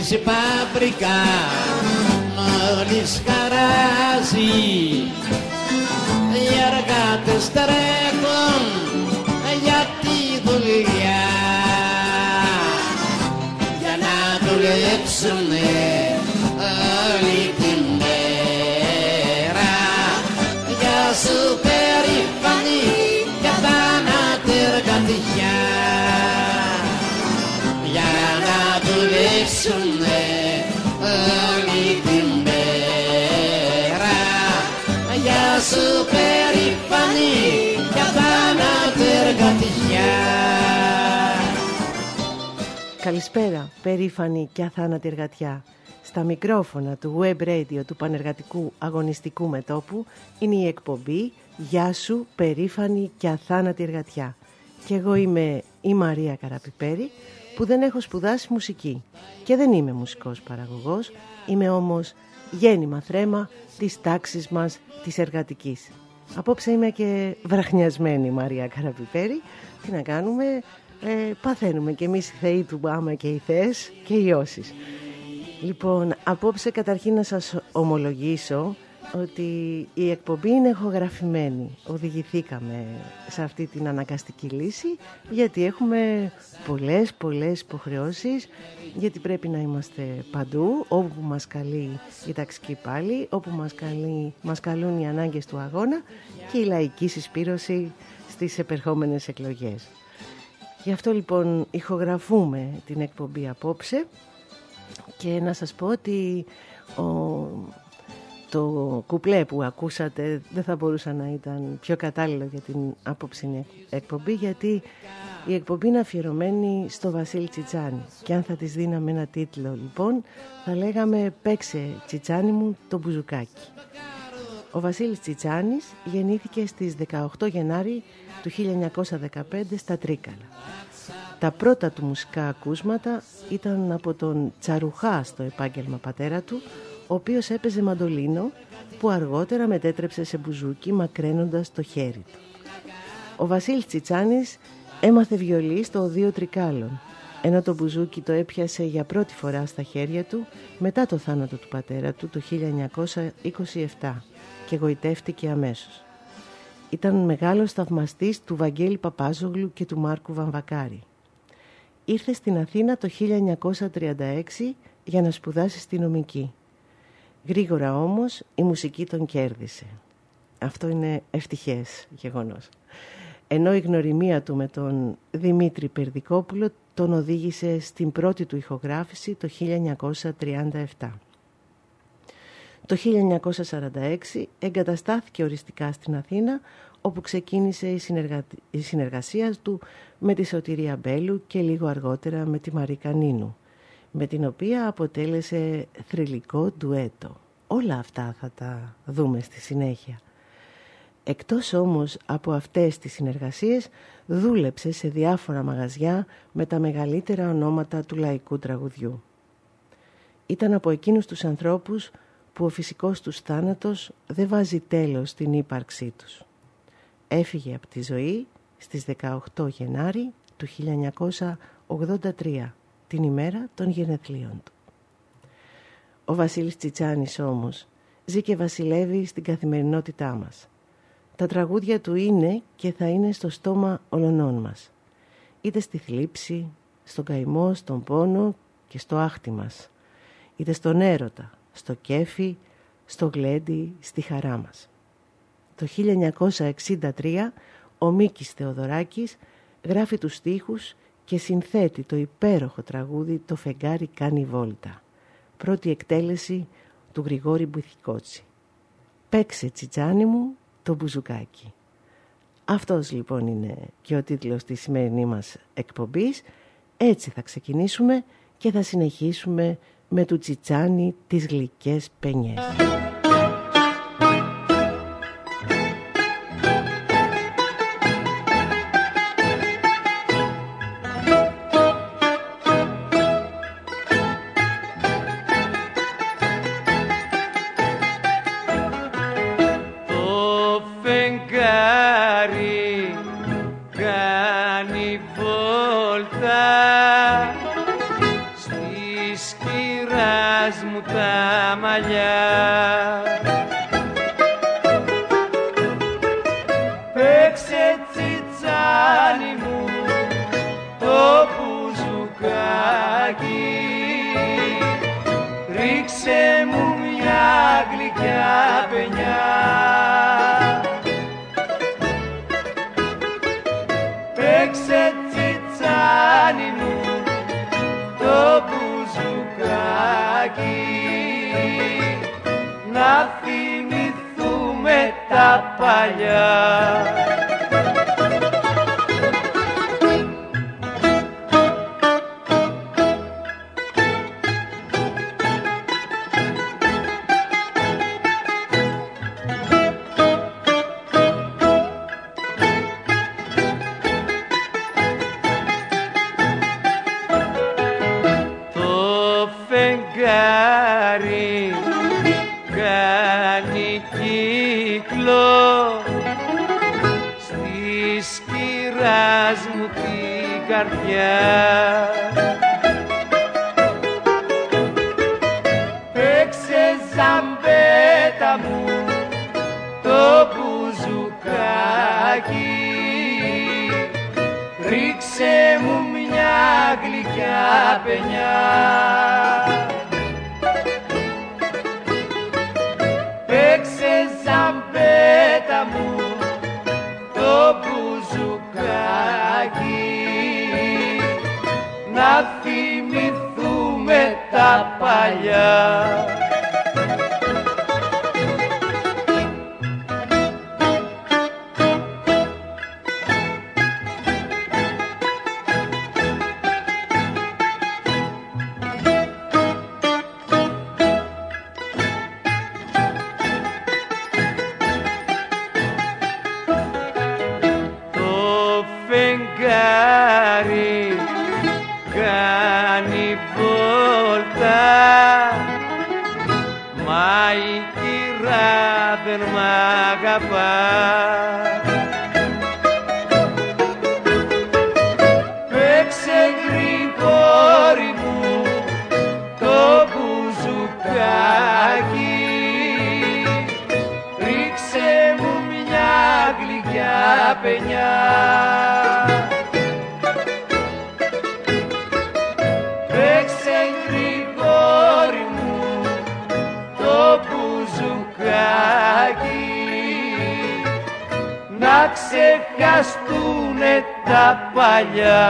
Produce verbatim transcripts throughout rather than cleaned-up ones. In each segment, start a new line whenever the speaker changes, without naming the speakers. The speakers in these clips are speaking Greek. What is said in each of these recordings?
γεμίσει παπρικά μόλις χαράζει. Οι εργάτες τρέχουν για τη δουλειά για να δουλέψουνε όλη τη μέρα. Για σου περήφανη και θάνατη εργατιά για να δουλέψουνε όλη τη μέρα. Για σου περήφανη και θάνατη εργατιά.
Καλησπέρα, περήφανη και αθάνατη εργατιά. Στα μικρόφωνα του Web Radio του Πανεργατικού Αγωνιστικού Μετώπου είναι η εκπομπή «Γεια σου, περήφανη και αθάνατη εργατιά». Και εγώ είμαι η Μαρία Καραπιπέρη, που δεν έχω σπουδάσει μουσική και δεν είμαι μουσικός παραγωγός, είμαι όμως γέννημα θρέμα της τάξης μας της εργατικής. Απόψε είμαι και βραχνιασμένη Μαρία Καραπιπέρη. Τι να κάνουμε, ε, παθαίνουμε και εμείς οι θεοί του άμα και οι θεές και οι όσοι. Λοιπόν, απόψε καταρχήν να σας ομολογήσω ότι η εκπομπή είναι ηχογραφημένη. Οδηγηθήκαμε σε αυτή την αναγκαστική λύση γιατί έχουμε πολλές πολλές υποχρεώσεις, γιατί πρέπει να είμαστε παντού όπου μας καλεί η ταξική πάλι, όπου μας, καλεί, μας καλούν οι ανάγκες του αγώνα και η λαϊκή συσπήρωση στις επερχόμενες εκλογές. Γι' αυτό λοιπόν ηχογραφούμε την εκπομπή απόψε και να σας πω ότι ο... το κουπλέ που ακούσατε δεν θα μπορούσε να ήταν πιο κατάλληλο για την απόψινη εκπομπή, γιατί η εκπομπή είναι αφιερωμένη στο Βασίλη Τσιτσάνη. Και αν θα της δίναμε ένα τίτλο λοιπόν, θα λέγαμε «Παίξε Τσιτσάνη μου το μπουζουκάκι». Ο Βασίλης Τσιτσάνης γεννήθηκε στις δεκαοκτώ Γενάρη του χίλια εννιακόσια δεκαπέντε στα Τρίκαλα. Τα πρώτα του μουσικά ακούσματα ήταν από τον Τσαρουχά στο επάγγελμα πατέρα του, ο οποίος έπαιζε μαντολίνο που αργότερα μετέτρεψε σε μπουζούκι μακραίνοντας το χέρι του. Ο Βασίλης Τσιτσάνης έμαθε βιολί στο Οδείο Τρικάλων, ενώ το μπουζούκι το έπιασε για πρώτη φορά στα χέρια του μετά το θάνατο του πατέρα του το χίλια εννιακόσια είκοσι επτά και γοητεύτηκε αμέσως. Ήταν μεγάλος θαυμαστής του Βαγγέλη Παπάζογλου και του Μάρκου Βαμβακάρη. Ήρθε στην Αθήνα το χίλια εννιακόσια τριάντα έξι για να σπουδάσει στη νομική. Γρήγορα όμως η μουσική τον κέρδισε. Αυτό είναι ευτυχές γεγονός. Ενώ η γνωριμία του με τον Δημήτρη Περδικόπουλο τον οδήγησε στην πρώτη του ηχογράφηση το χίλια εννιακόσια τριάντα επτά. Το χίλια εννιακόσια σαράντα έξι εγκαταστάθηκε οριστικά στην Αθήνα, όπου ξεκίνησε η, συνεργα... η συνεργασία του με τη Σωτηρία Μπέλου και λίγο αργότερα με τη Μαρίκα Νίνου, με την οποία αποτέλεσε θρυλικό ντουέτο. Όλα αυτά θα τα δούμε στη συνέχεια. Εκτός όμως από αυτές τις συνεργασίες, δούλεψε σε διάφορα μαγαζιά με τα μεγαλύτερα ονόματα του λαϊκού τραγουδιού. Ήταν από εκείνους τους ανθρώπους που ο φυσικός τους θάνατος δεν βάζει τέλος στην ύπαρξή τους. Έφυγε από τη ζωή στις δεκαοκτώ Γενάρη του χίλια εννιακόσια ογδόντα τρία, την ημέρα των γενεθλίων του. Ο Βασίλης Τσιτσάνης όμως ζει και βασιλεύει στην καθημερινότητά μας. Τα τραγούδια του είναι και θα είναι στο στόμα ολονών μας, είτε στη θλίψη, στον καημό, στον πόνο και στο άχτι μας, είτε στον έρωτα, στο κέφι, στο γλέντι, στη χαρά μας. Το χίλια εννιακόσια εξήντα τρία ο Μίκης Θεοδωράκης γράφει τους στίχους και συνθέτει το υπέροχο τραγούδι «Το φεγγάρι κάνει βόλτα», πρώτη εκτέλεση του Γρηγόρη Μπουθικότσι. «Παίξε Τσιτσάνη μου το μπουζουκάκι». Αυτός λοιπόν είναι και ο τίτλος της σημερινή μας εκπομπής. Έτσι θα ξεκινήσουμε και θα συνεχίσουμε με του Τσιτσάνη τις γλυκές πενιές.
Στη σκυρά τα παλιά.
κάνει κύκλο στη σκυράς μου την καρδιά. Παίξε ζαμπέτα μου το μπουζουκάκι, ρίξε μου μια γλυκιά παινιά. Παίξε ζαμπέτα μου το μπουζουκάκι, να θυμηθούμε τα παλιά. Κάνει βόλτα, μα η κυρά δεν μ' αγαπά. Παίξε γρηγόρη μου το μπουζουκάκι, ρίξε μου μια γλυκιά παινιά. Παίξε γρηγόρη μου το μπουζουκάκι, να ξεχαστούνε τα παλιά.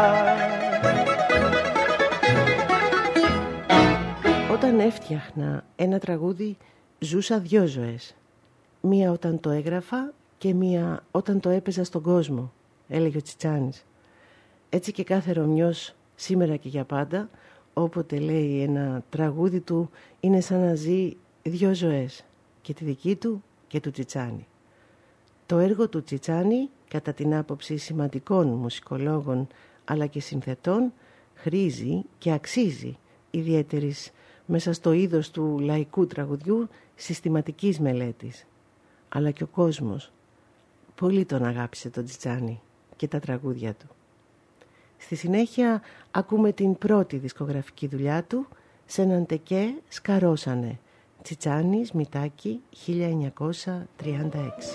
Όταν έφτιαχνα ένα τραγούδι ζούσα δυο ζωές. Μία όταν το έγραφα και μία όταν το έπαιζα στον κόσμο, έλεγε ο Τσιτσάνης. Έτσι και κάθε Ρωμιός σήμερα και για πάντα, όποτε λέει ένα τραγούδι του, είναι σαν να ζει δυο ζωές, και τη δική του και του Τσιτσάνη. Το έργο του Τσιτσάνη, κατά την άποψη σημαντικών μουσικολόγων αλλά και συνθετών, χρήζει και αξίζει ιδιαίτερης μέσα στο είδος του λαϊκού τραγουδιού συστηματικής μελέτης. Αλλά και ο κόσμος πολύ τον αγάπησε τον Τσιτσάνη και τα τραγούδια του. Στη συνέχεια ακούμε την πρώτη δισκογραφική δουλειά του, «Σε έναν τεκέ σκαρώσανε», Τσιτσάνης, Μητάκη, χίλια εννιακόσια τριάντα έξι.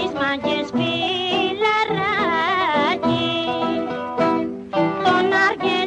Τον αργέ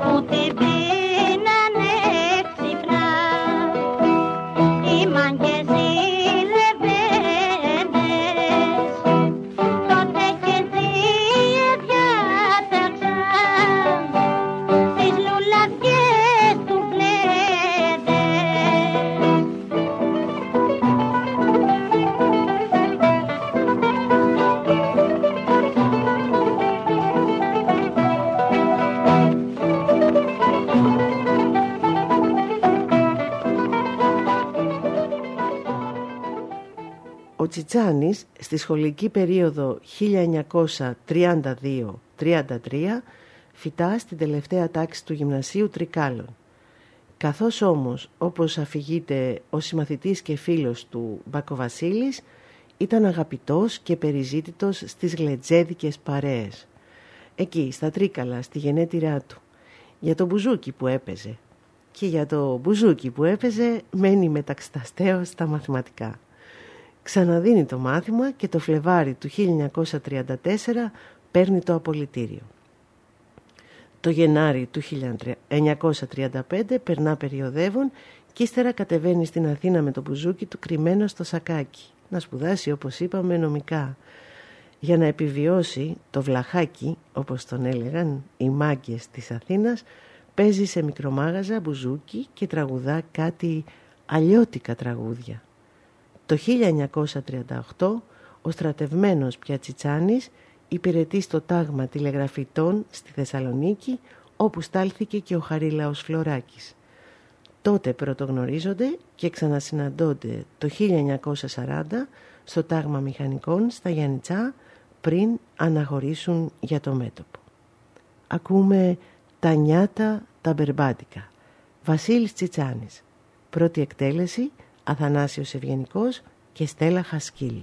Ο Τσιτσάνης στη σχολική περίοδο χίλια εννιακόσια τριάντα δύο τριάντα τρία φοιτά στην τελευταία τάξη του γυμνασίου Τρικάλων. Καθώς όμως, όπως αφηγείται ο συμμαθητής και φίλος του Μπακοβασίλης, ήταν αγαπητός και περιζήτητος στις γλετζέδικες παρέες. Εκεί, στα Τρίκαλα, στη γενέτειρά του. Για το μπουζούκι που έπαιζε. Και για το μπουζούκι που έπαιζε μένει μεταξταστέως στα μαθηματικά. Ξαναδίνει το μάθημα και το Φλεβάρι του χίλια εννιακόσια τριάντα τέσσερα παίρνει το απολυτήριο. Το Γενάρη του χίλια εννιακόσια τριάντα πέντε περνά περιοδεύον και ύστερα κατεβαίνει στην Αθήνα με το μπουζούκι του κρυμμένο στο σακάκι, να σπουδάσει, όπως είπαμε, νομικά. Για να επιβιώσει, το βλαχάκι, όπως τον έλεγαν οι μάγκες της Αθήνας, παίζει σε μικρομάγαζα μπουζούκι και τραγουδά κάτι αλλιώτικα τραγούδια. Το χίλια εννιακόσια τριάντα οκτώ ο στρατευμένος πια Τσιτσάνης υπηρετεί στο τάγμα τηλεγραφητών στη Θεσσαλονίκη, όπου στάλθηκε και ο Χαρίλαος Φλωράκης. Τότε πρωτογνωρίζονται και ξανασυναντώνται το χίλια εννιακόσια σαράντα στο τάγμα μηχανικών στα Γιαννιτσά, πριν αναχωρήσουν για το μέτωπο. Ακούμε τα νιάτα τα μπερμπάτικα. Βασίλης Τσιτσάνης. Πρώτη εκτέλεση Αθανάσιος Ευγενικός και Στέλλα Χασκίλ.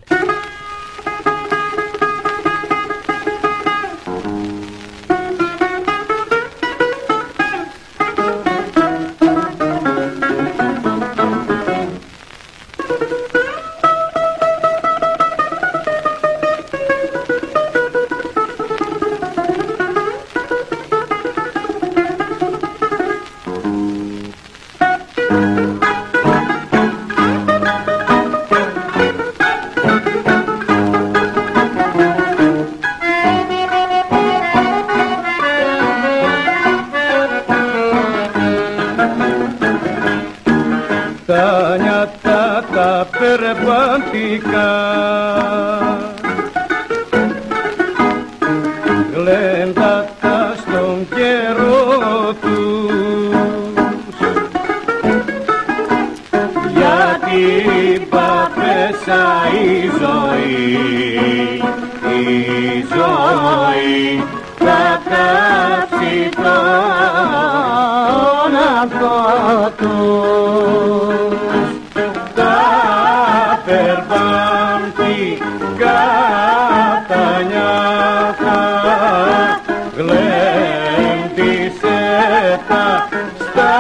Γλέντατα στον καιρό τους, γιατί παπέσα η ζωή, η ζωή θα κάψει τον αυτό τους. Τα περπάμπτει κατά νιάτα, γλέντισε τα στα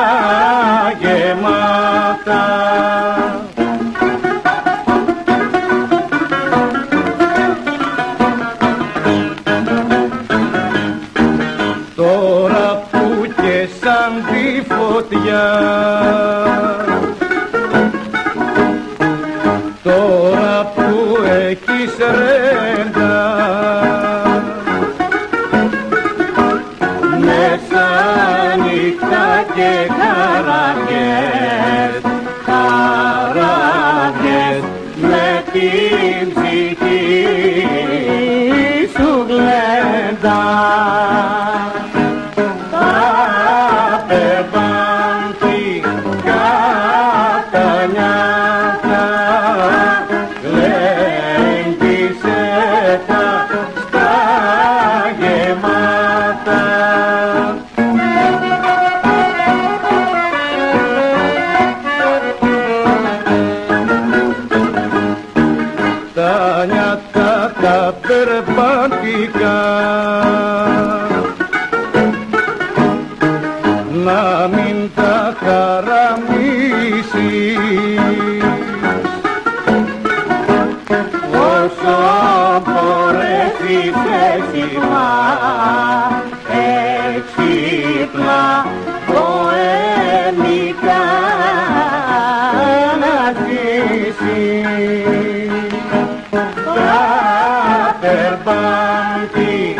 γεμάτα. Τώρα που και σαν τη φωτιά, τώρα που έχεις ρέντα, μέσα νύχτα και χαραγές, χαραγές, με την ψυχή σου γλέντα. Τα περπάμπτει κατά νιάτα, γλέντισε τα στα γεμάτα. Τα νιάτα τα περπατικά, να
όπλα ποεμικά να ζήσει. Κατερπάντη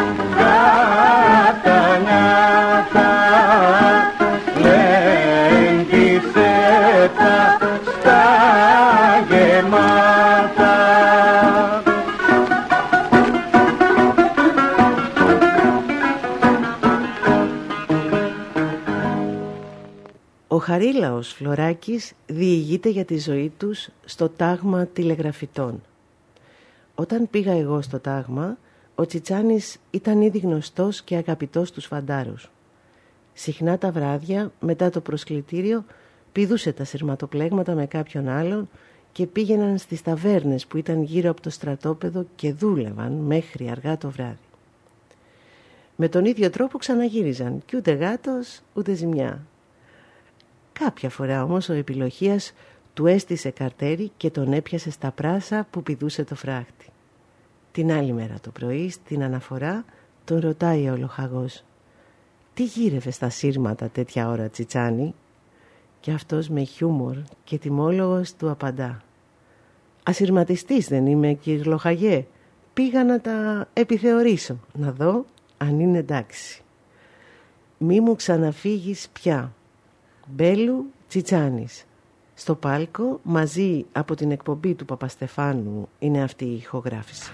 κατανιάτα λέγγισε τα στα γεμάτα.
Ο Χαρίλαος Φλωράκης διηγείται για τη ζωή τους στο τάγμα τηλεγραφητών. Όταν πήγα εγώ στο τάγμα, ο Τσιτσάνης ήταν ήδη γνωστός και αγαπητός στους φαντάρους. Συχνά τα βράδια, μετά το προσκλητήριο, πηδούσε τα σειρματοπλέγματα με κάποιον άλλον και πήγαιναν στις ταβέρνες που ήταν γύρω από το στρατόπεδο και δούλευαν μέχρι αργά το βράδυ. Με τον ίδιο τρόπο ξαναγύριζαν και ούτε γάτος ούτε ζημιά. Κάποια φορά όμως ο Επιλοχίας του έστησε καρτέρι και τον έπιασε στα πράσα που πηδούσε το φράχτη. Την άλλη μέρα το πρωί στην αναφορά τον ρωτάει ο λοχαγός: «Τι γύρευε στα σύρματα τέτοια ώρα, Τσιτσάνη?» Και αυτός με χιούμορ και τιμόλογος του απαντά: «Ασυρματιστής δεν είμαι, κύριε λοχαγέ. Πήγα να τα επιθεωρήσω, να δω αν είναι εντάξει. Μη μου ξαναφύγεις πια. Μπέλου Τσιτσάνης». Στο πάλκο, μαζί από την εκπομπή του Παπαστεφάνου, είναι αυτή η ηχογράφηση.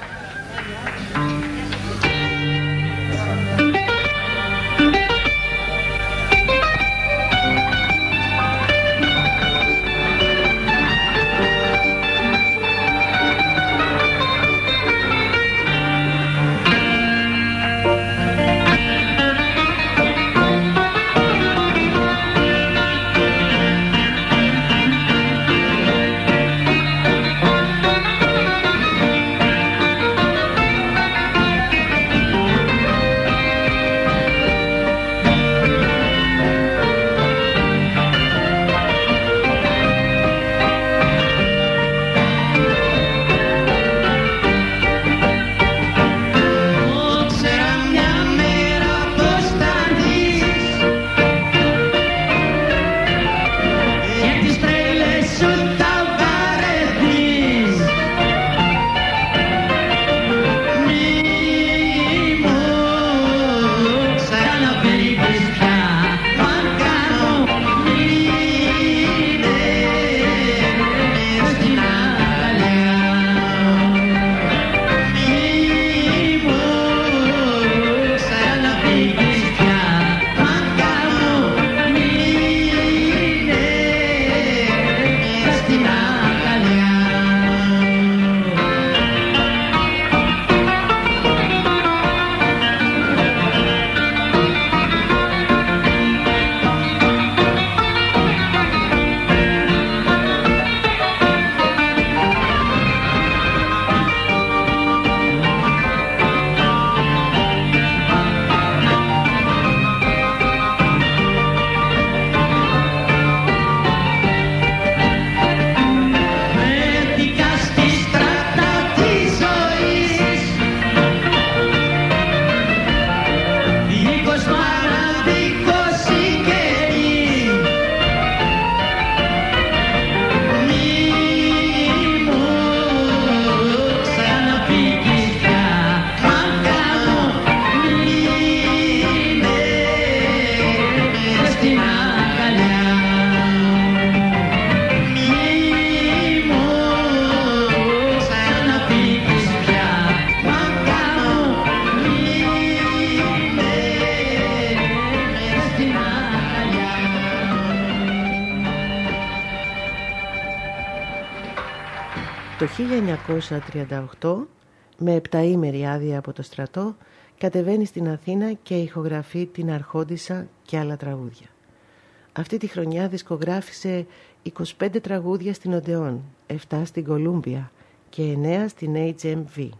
Το χίλια εννιακόσια τριάντα οκτώ, με επταήμερη άδεια από το στρατό, κατεβαίνει στην Αθήνα και ηχογραφεί την Αρχόντισσα και άλλα τραγούδια. Αυτή τη χρονιά δισκογράφησε είκοσι πέντε τραγούδια στην Οντεόν, επτά στην Κολούμπια και εννέα στην έιτς εμ βι.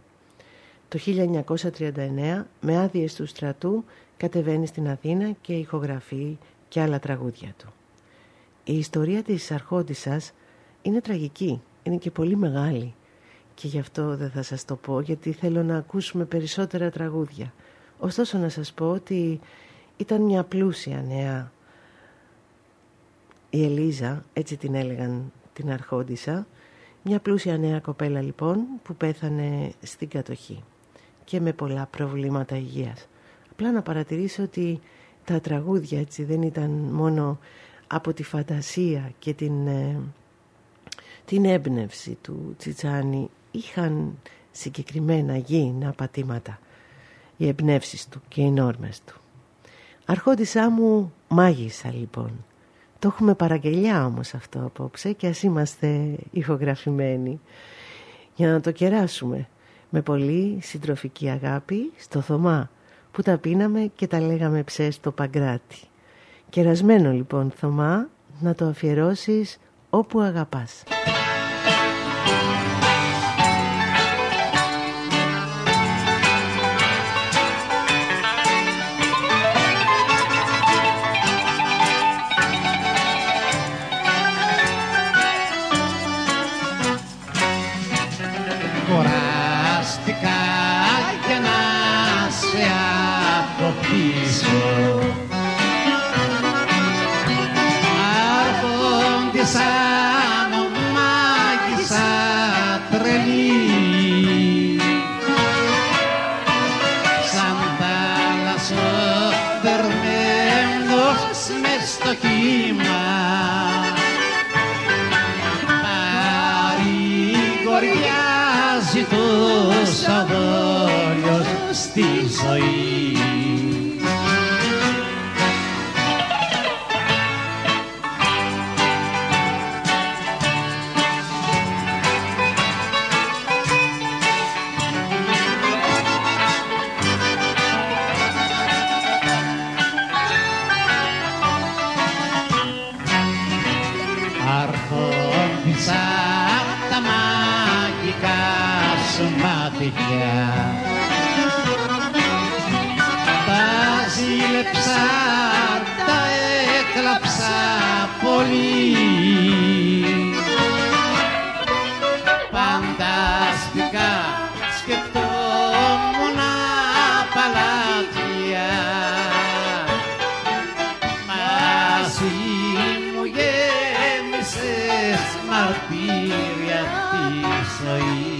Το χίλια εννιακόσια τριάντα εννέα, με άδειες του στρατού, κατεβαίνει στην Αθήνα και ηχογραφεί και άλλα τραγούδια του. Η ιστορία της Αρχόντισσας είναι τραγική, είναι και πολύ μεγάλη και γι' αυτό δεν θα σας το πω, γιατί θέλω να ακούσουμε περισσότερα τραγούδια. Ωστόσο να σας πω ότι ήταν μια πλούσια νεά. Η Ελίζα, έτσι την έλεγαν την αρχόντισσα, μια πλούσια νέα κοπέλα λοιπόν που πέθανε στην κατοχή και με πολλά προβλήματα υγείας. Απλά να παρατηρήσω ότι τα τραγούδια έτσι δεν ήταν μόνο από τη φαντασία και την, ε, την έμπνευση του Τσιτσάνη, είχαν συγκεκριμένα γήινα πατήματα, οι εμπνεύσεις του και οι νόρμες του. Αρχόντισσά μου μάγισσα λοιπόν. Το έχουμε παραγγελιά όμως αυτό απόψε και ας είμαστε ηχογραφημένοι για να το κεράσουμε με πολύ συντροφική αγάπη στο Θωμά που τα πίναμε και τα λέγαμε ψες στο Παγκράτη. Κερασμένο λοιπόν Θωμά, να το αφιερώσεις όπου αγαπάς.
Κουράστηκα για να σε αποφύσω, αρχόντισσα μου μάγισσα τρελή, σαν θάλασσο δερμένος μες στο κύμα, παρηγοριάζει τους αδόλιος στη ζωή. Αρχόντισσα τα μαγικά σου μάτια, τα ζήλεψα, τα έκλαψα πολύ, φανταστικά σκεφτόμουν παλάτια, μαζί μου γέμισες μαρτύρια τη ζωή.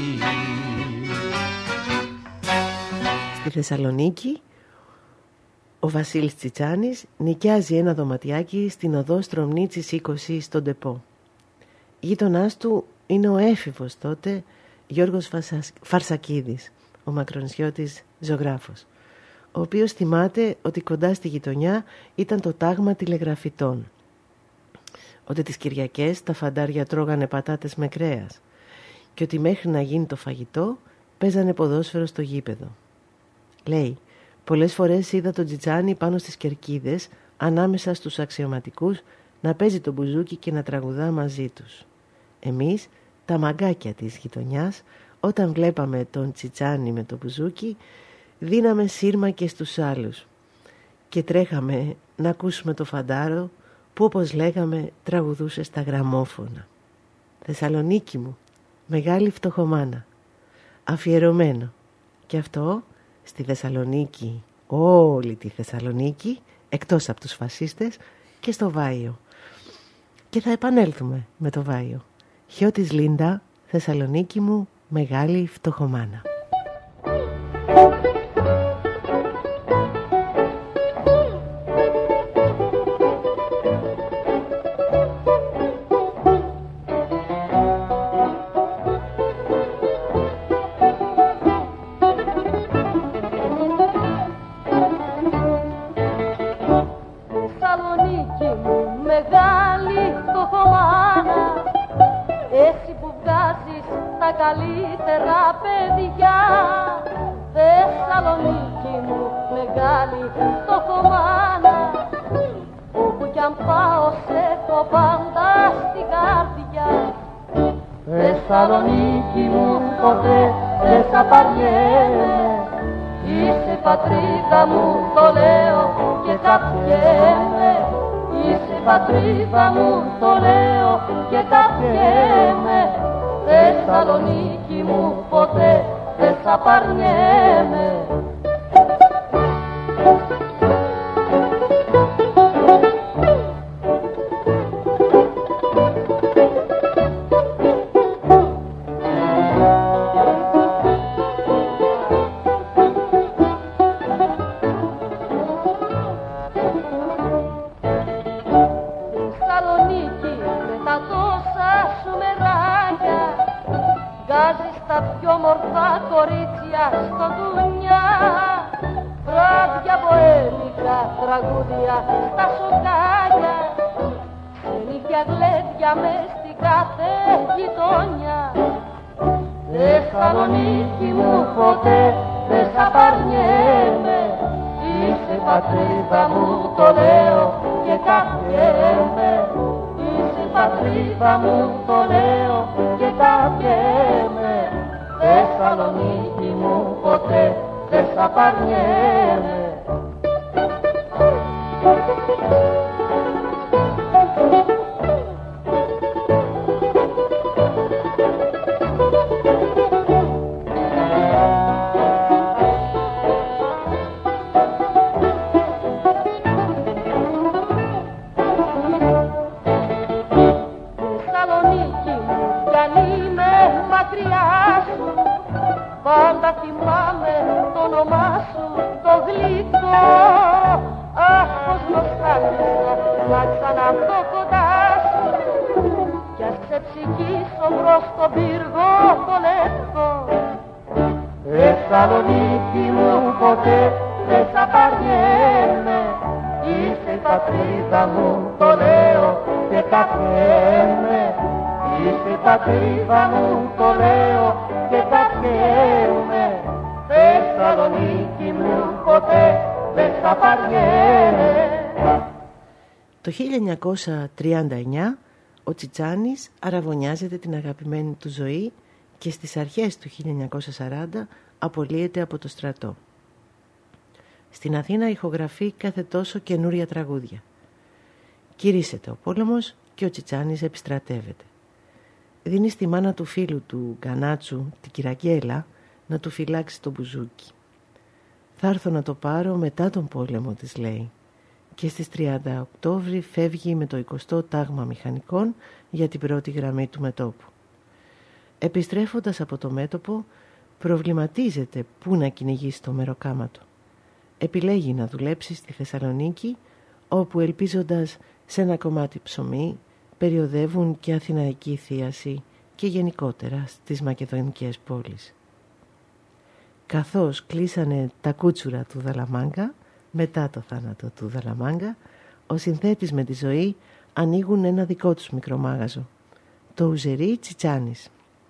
Στη Θεσσαλονίκη ο Βασίλης Τσιτσάνης νοικιάζει ένα δωματιάκι στην οδό Στρομνίτσης είκοσι στον Τεπό. Γείτονάς του είναι ο έφηβος τότε Γιώργος Φαρσακίδης, ο μακρονησιώτης ζωγράφος, ο οποίος θυμάται ότι κοντά στη γειτονιά ήταν το τάγμα τηλεγραφητών, ότι τις Κυριακές τα φαντάρια τρώγανε πατάτες με κρέας και ότι μέχρι να γίνει το φαγητό παίζανε ποδόσφαιρο στο γήπεδο. Λέει, πολλές φορές είδα τον Τσιτσάνη πάνω στις κερκίδες ανάμεσα στους αξιωματικούς να παίζει το μπουζούκι και να τραγουδά μαζί τους. Εμείς, τα μαγκάκια της γειτονιάς, όταν βλέπαμε τον Τσιτσάνη με το μπουζούκι, δίναμε σύρμα και στους άλλους και τρέχαμε να ακούσουμε το φαντάρο που, όπως λέγαμε, τραγουδούσε στα γραμμόφωνα. Θεσσαλονίκη μου, μεγάλη φτωχομάνα, αφιερωμένο. Και αυτό στη Θεσσαλονίκη, όλη τη Θεσσαλονίκη, εκτός από τους φασίστες, και στο Βάιο. Και θα επανέλθουμε με το Βάιο. Χιώτης Λίντα, Θεσσαλονίκη μου, μεγάλη φτωχομάνα.
Καλύτερα παιδιά, Θεσσαλονίκη μου μεγάλη φτωχομάνα, όπου κι αν πάω σε έχω πάντα στην καρδιά. Θεσσαλονίκη μου ποτέ δεν θα παριέμαι, είσαι πατρίδα μου το λέω και καπιέμαι, είσαι πατρίδα μου το λέω και καπιέμαι. Θεσσαλονίκη μου ποτέ δεν θα παρνιέμαι. κορίτσια στο ντουνιά, βράδια ποέμικα, τραγούδια στα σοκάκια, ξενύχια γλέντια μες στην κάθε γειτονιά. Θεσσαλονίκη μου ποτέ δεν σ' απαρνιέμαι, είσαι πατρίδα μου, το λέω και καφιέμαι. Είσαι πατρίδα μου, το λέω και καφιέμαι. Θεσσαλονίκη μου ποτέ δεν σ' απαρνιέμαι. Πάντα θυμάμαι το όνομά σου, το γλυκό. Αχ, πως νοστάλισα να ξαναδώ κοντά σου, κι ας ξεψυχήσω μπρος στον πύργο το λευκό. Θεσσαλονίκη μου ποτέ δεν σ' απαρνιέμαι, είσαι η πατρίδα μου, το λέω και καφιέμαι. Είσαι η πατρίδα μου, το λέω και καφιέμαι. Θεσσαλονίκη μου ποτέ δεν σ' απαρνιέμαι.
Το χίλια εννιακόσια τριάντα εννιά ο Τσιτσάνης αραβωνιάζεται την αγαπημένη του ζωή και στις αρχές του χίλια εννιακόσια σαράντα απολύεται από το στρατό. Στην Αθήνα ηχογραφεί κάθε τόσο καινούρια τραγούδια. Κηρύσσεται ο πόλεμος και ο Τσιτσάνης επιστρατεύεται. Δίνει στη μάνα του φίλου του Γκανάτσου, την Κυραγγέλα, να του φυλάξει το μπουζούκι. «Θα έρθω να το πάρω μετά τον πόλεμο», της λέει. Και στις τριάντα Οκτώβρη φεύγει με το εικοστό τάγμα μηχανικών για την πρώτη γραμμή του μετώπου. Επιστρέφοντας από το μέτωπο, προβληματίζεται πού να κυνηγήσει το μεροκάματο. Επιλέγει να δουλέψει στη Θεσσαλονίκη, όπου ελπίζοντας σε ένα κομμάτι ψωμί περιοδεύουν και αθηναϊκή θίαση και γενικότερα στις μακεδονικές πόλεις. Καθώς κλείσανε τα κούτσουρα του Δαλαμάγκα, μετά το θάνατο του Δαλαμάγκα, ο συνθέτης με τη ζωή ανοίγουν ένα δικό τους μικρό μάγαζο, το Ουζερί Τσιτσάνης,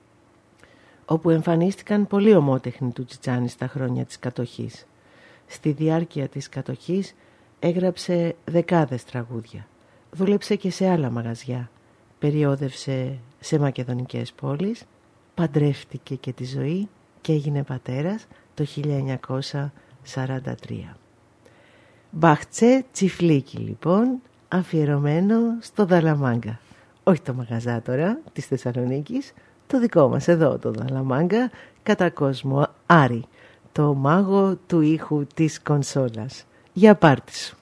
όπου εμφανίστηκαν πολλοί ομότεχνοι του Τσιτσάνη στα χρόνια της κατοχής. Στη διάρκεια της κατοχής έγραψε δεκάδες τραγούδια. Δούλεψε και σε άλλα μαγαζιά. Περιόδευσε σε μακεδονικές πόλεις, παντρεύτηκε και τη ζωή και έγινε πατέρας το χίλια εννιακόσια σαράντα τρία. Μπαχτσέ Τσιφλίκι λοιπόν, αφιερωμένο στο Δαλαμάγκα. Όχι το μαγαζά τώρα της Θεσσαλονίκης, το δικό μας εδώ το Δαλαμάγκα, κατά κόσμο Άρη, το μάγο του ήχου της κονσόλας. Για πάρτι σου.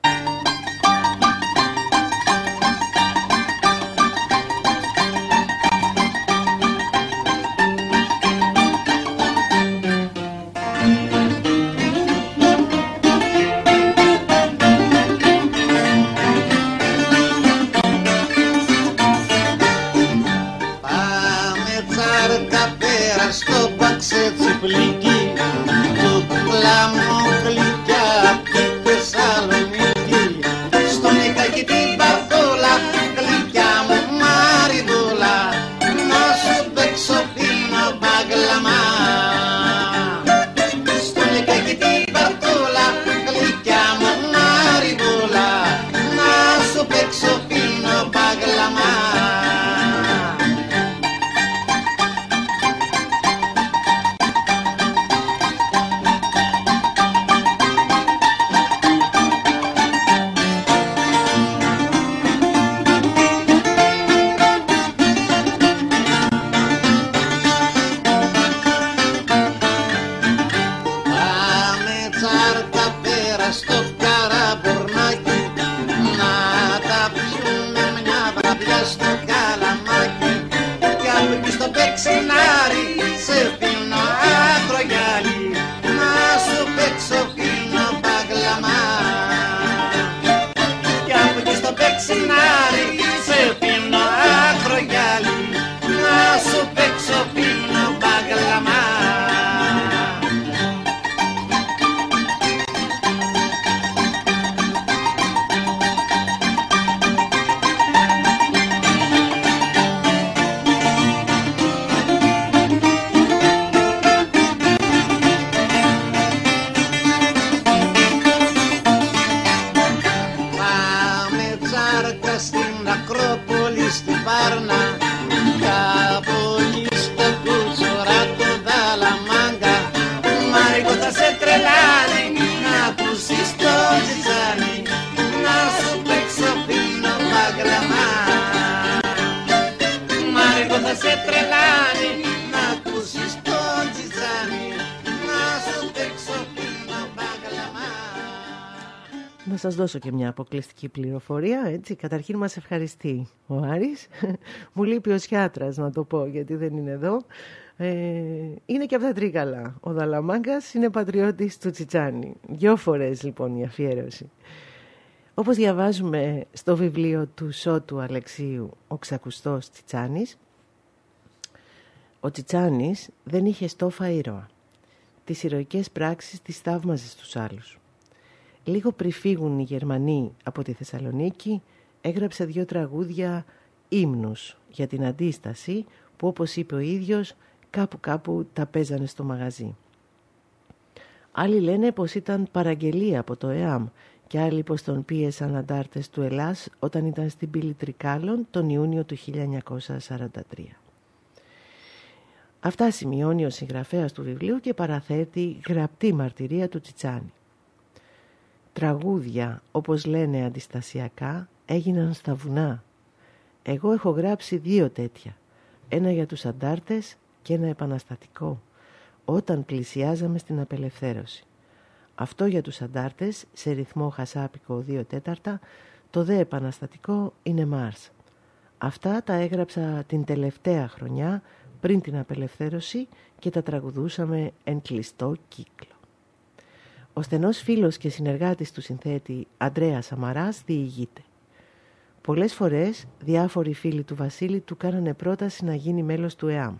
Να σου παίξω πίνο μπαγλαμά. βάρκα στην Ακρόπολη στην Πάρνα, κάπου εκεί στο Κουτσορά το Δαλαμάγκα. Μάρικο θα σε τρελάνει να ακούσεις το Τσιτσάνι, να σου παίξω πίνο μπαγκλαμά. Μάρικο θα σε τρελάνει να ακούσεις το Τσιτσάνι, να σου παίξω πίνο μπαγκλαμά.
Να σας δώσω και μια αποκλειστική πληροφορία, έτσι. Καταρχήν μας ευχαριστεί ο Άρης. Μου λείπει ο Σιάτρας να το πω, γιατί δεν είναι εδώ. Ε, είναι και από τα Τρίκαλα. Ο Δαλαμάγκας είναι πατριώτης του Τσιτσάνι. Δυο φορές λοιπόν η αφιέρωση. Όπως διαβάζουμε στο βιβλίο του Σώτου Αλεξίου «Ο Ξακουστός Τσιτσάνης», ο Τσιτσάνης δεν είχε στόφα ήρωα. Τις ηρωικές πράξεις τις θαύμαζε στους άλλους. Λίγο πριν φύγουν οι Γερμανοί από τη Θεσσαλονίκη, έγραψε δύο τραγούδια ύμνους για την αντίσταση που, όπως είπε ο ίδιος, κάπου κάπου τα παίζανε στο μαγαζί. Άλλοι λένε πως ήταν παραγγελία από το ΕΑΜ και άλλοι πως τον πίεσαν αντάρτες του Ελλάς όταν ήταν στην πύλη Τρικάλων τον Ιούνιο του χίλια εννιακόσια σαράντα τρία. Αυτά σημειώνει ο συγγραφέας του βιβλίου και παραθέτει γραπτή μαρτυρία του Τσιτσάνη. Τραγούδια, όπως λένε αντιστασιακά, έγιναν στα βουνά. Εγώ έχω γράψει δύο τέτοια, ένα για τους αντάρτες και ένα επαναστατικό, όταν πλησιάζαμε στην απελευθέρωση. Αυτό για τους αντάρτες σε ρυθμό χασάπικο δύο τέταρτα, το δε επαναστατικό είναι Μάρς. Αυτά τα έγραψα την τελευταία χρονιά πριν την απελευθέρωση και τα τραγουδούσαμε εν κλειστό κύκλο. Ο στενός φίλος και συνεργάτης του συνθέτη Αντρέας Σαμαράς διηγείται. Πολλές φορές διάφοροι φίλοι του Βασίλη του κάνανε πρόταση να γίνει μέλος του ΕΑΜ.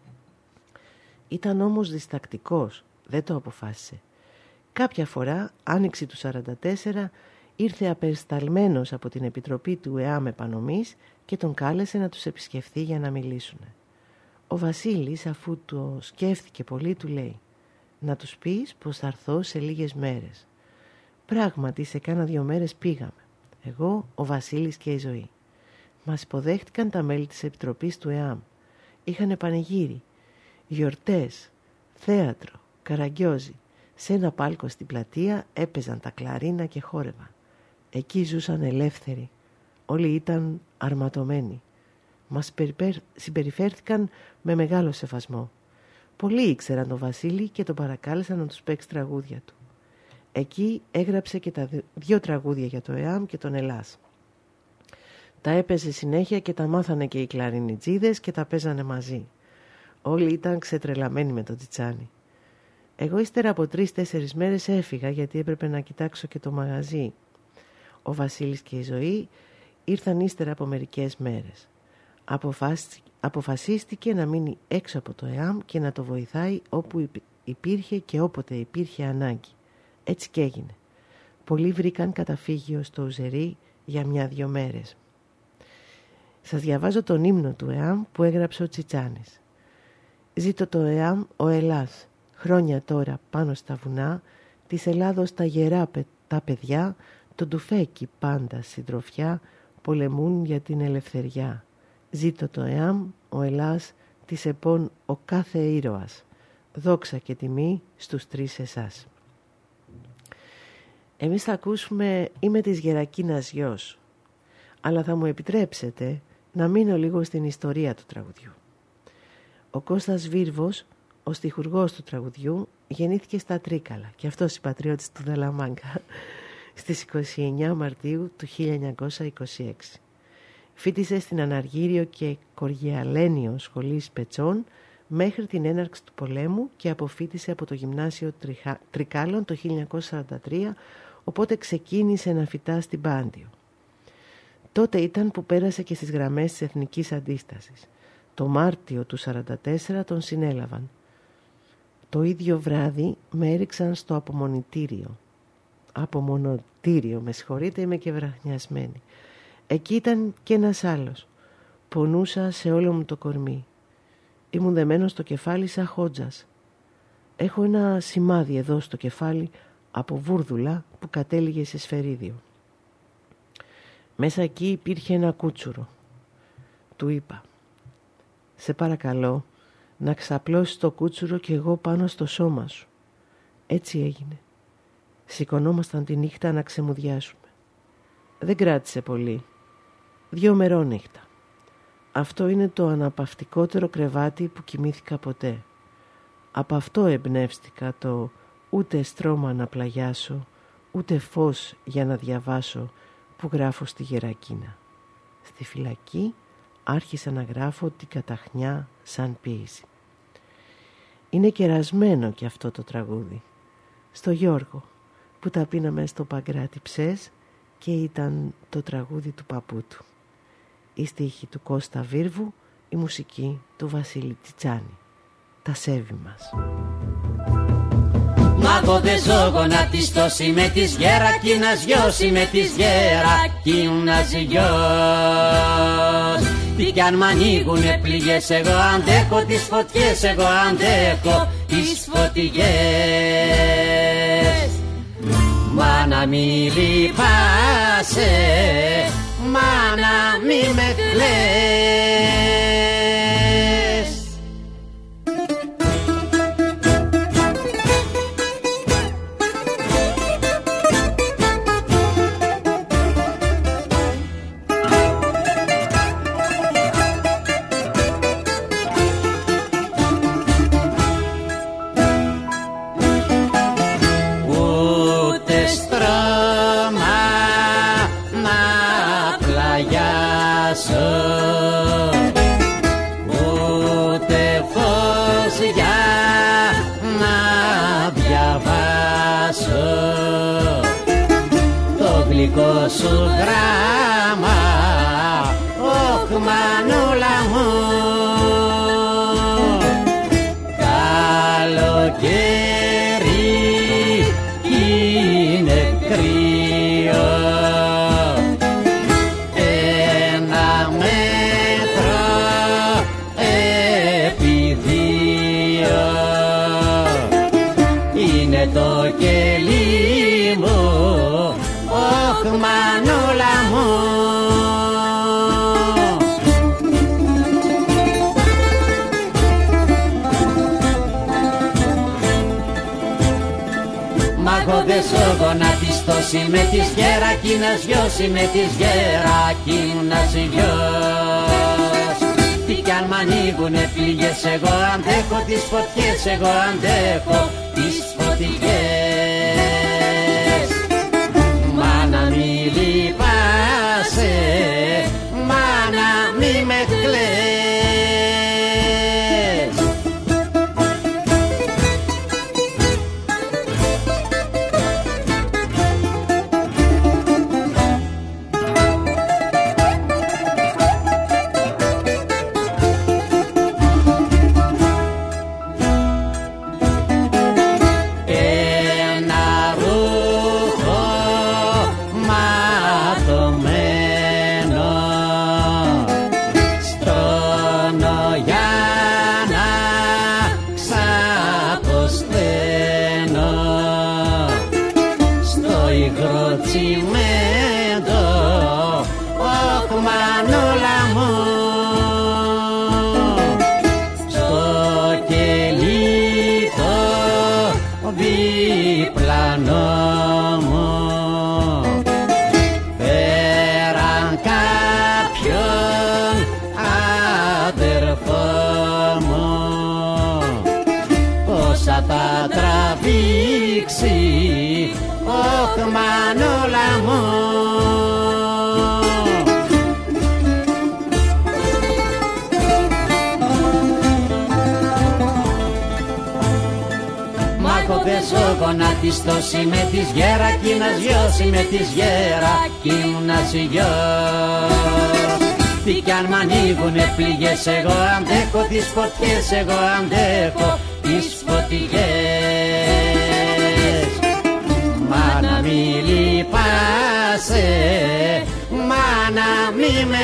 Ήταν όμως διστακτικός, δεν το αποφάσισε. Κάποια φορά, άνοιξη του σαράντα τέσσερα, ήρθε απεσταλμένος από την Επιτροπή του ΕΑΜ Επανομής και τον κάλεσε να τους επισκεφθεί για να μιλήσουν. Ο Βασίλης, αφού το σκέφτηκε πολύ, του λέει: «Να τους πεις πως θα έρθω σε λίγες μέρες». Πράγματι, σε κάνα δύο μέρες πήγαμε. Εγώ, ο Βασίλης και η Ζωή. Μας υποδέχτηκαν τα μέλη της Επιτροπής του ΕΑΜ. Είχανε πανηγύρι, γιορτές, θέατρο, καραγκιόζι. Σε ένα πάλκο στην πλατεία έπαιζαν τα κλαρίνα και χόρευαν. Εκεί ζούσαν ελεύθεροι. Όλοι ήταν αρματωμένοι. Μας συμπεριφέρθηκαν με μεγάλο σεβασμό. Πολλοί ήξεραν τον Βασίλη και τον παρακάλεσαν να τους παίξει τραγούδια του. Εκεί έγραψε και τα δύο τραγούδια για το ΕΑΜ και τον Ελλάς. Τα έπαιζε συνέχεια και τα μάθανε και οι κλαρινιτζίδες και τα παίζανε μαζί. Όλοι ήταν ξετρελαμένοι με τον Τσιτσάνι. Εγώ ύστερα από τρεις-τέσσερις μέρες έφυγα γιατί έπρεπε να κοιτάξω και το μαγαζί. Ο Βασίλης και η Ζωή ήρθαν ύστερα από μερικές μέρες. Αποφασίστηκε να μείνει έξω από το ΕΑΜ και να το βοηθάει όπου υπήρχε και όποτε υπήρχε ανάγκη. Έτσι και έγινε. Πολλοί βρήκαν καταφύγιο στο Ουζερί για μια-δυο μέρες. Σας διαβάζω τον ύμνο του ΕΑΜ που έγραψε ο Τσιτσάνης. «Ζήτω το ΕΑΜ ο Ελλάς, χρόνια τώρα πάνω στα βουνά, της Ελλάδος τα γερά τα παιδιά, το τουφέκι πάντα συντροφιά, πολεμούν για την ελευθεριά. Ζήτω το ΕΑΜ ο Ελλάς, της επών ο κάθε ήρωας, δόξα και τιμή στους τρεις εσάς». Εμείς θα ακούσουμε «Είμαι της Γερακίνας γιος», αλλά θα μου επιτρέψετε να μείνω λίγο στην ιστορία του τραγουδιού. Ο Κώστας Βίρβος, ο στιχουργός του τραγουδιού, γεννήθηκε στα Τρίκαλα και αυτός συμπατριώτης του Δαλαμάγκα στις είκοσι εννέα Μαρτίου του χίλια εννιακόσια είκοσι έξι. Φοίτησε στην Αναργύριο και Κοργιαλένιο σχολής Πετσών μέχρι την έναρξη του πολέμου και αποφοίτησε από το Γυμνάσιο Τρικάλων το χίλια εννιακόσια σαράντα τρία, οπότε ξεκίνησε να φοιτά στην Πάντιο. Τότε ήταν που πέρασε και στις γραμμές της Εθνικής Αντίστασης. Το Μάρτιο του σαράντα τέσσερα τον συνέλαβαν. Το ίδιο βράδυ με έριξαν στο απομονητήριο. Απομονωτήριο, με συγχωρείτε, είμαι και βραχνιασμένη. Εκεί ήταν και ένας άλλος. Πονούσα σε όλο μου το κορμί. Ήμουν δεμένος στο κεφάλι σαν χότζας. Έχω ένα σημάδι εδώ στο κεφάλι από βούρδουλα που κατέληγε σε σφαιρίδιο. Μέσα εκεί υπήρχε ένα κούτσουρο. Του είπα: «Σε παρακαλώ να ξαπλώσεις το κούτσουρο και εγώ πάνω στο σώμα σου». Έτσι έγινε. Σηκωνόμασταν τη νύχτα να ξεμουδιάσουμε. Δεν κράτησε πολύ. Δυο μερόνυχτα. Αυτό είναι το αναπαυτικότερο κρεβάτι που κοιμήθηκα ποτέ. Από αυτό εμπνεύστηκα το «ούτε στρώμα να πλαγιάσω, ούτε φως για να διαβάσω» που γράφω στη Γερακίνα. Στη φυλακή άρχισα να γράφω την καταχνιά σαν ποίηση. Είναι κερασμένο κι αυτό το τραγούδι. Στο Γιώργο που τα πίναμε στο Παγκράτη Ψές και ήταν το τραγούδι του παππού του. Η στίχη του Κώστα Βίρβου, η μουσική του Βασίλη Τσιτσάνη. Τα σέβη μας.
Μάγο δε ζώγωνα της τόση με της γερακίνας γιος με της γερακίνας γιος. Τι κι αν μ' ανοίγουνε πληγές εγώ αντέχω τις φωτιές, εγώ αντέχω τις φωτιές. Μάνα μη λυπάσαι, μάνα μη με κλαις. Ούτε φως για να διαβάσω το γλυκό σου γράμμα, όχ μανούλα μου. Καλοκαίρι είναι κρύο, το κελί μου, όχ μανούλα μου. Μάγο δε σώγωνα της τόση με της γερακίνας γιος με της γερακίνας γιος. Τι κι αν μ' ανοίγουνε πληγές εγώ αντέχω τις φωτιές, εγώ αντέχω τις φωτιές. Μάνα μη λυπάσαι, μάνα μη με κλαις. Όχ μανούλα μου. Μάχο δε σώγωνα της τόση με της γερακίνας γιος με της γερακίνας γιος. Τι κι αν μ' ανοίγουνε πληγές εγώ αντέχω τις φωτιές, εγώ αντέχω τις φωτιές. Μάνα μη λυπάσαι, μάνα μη με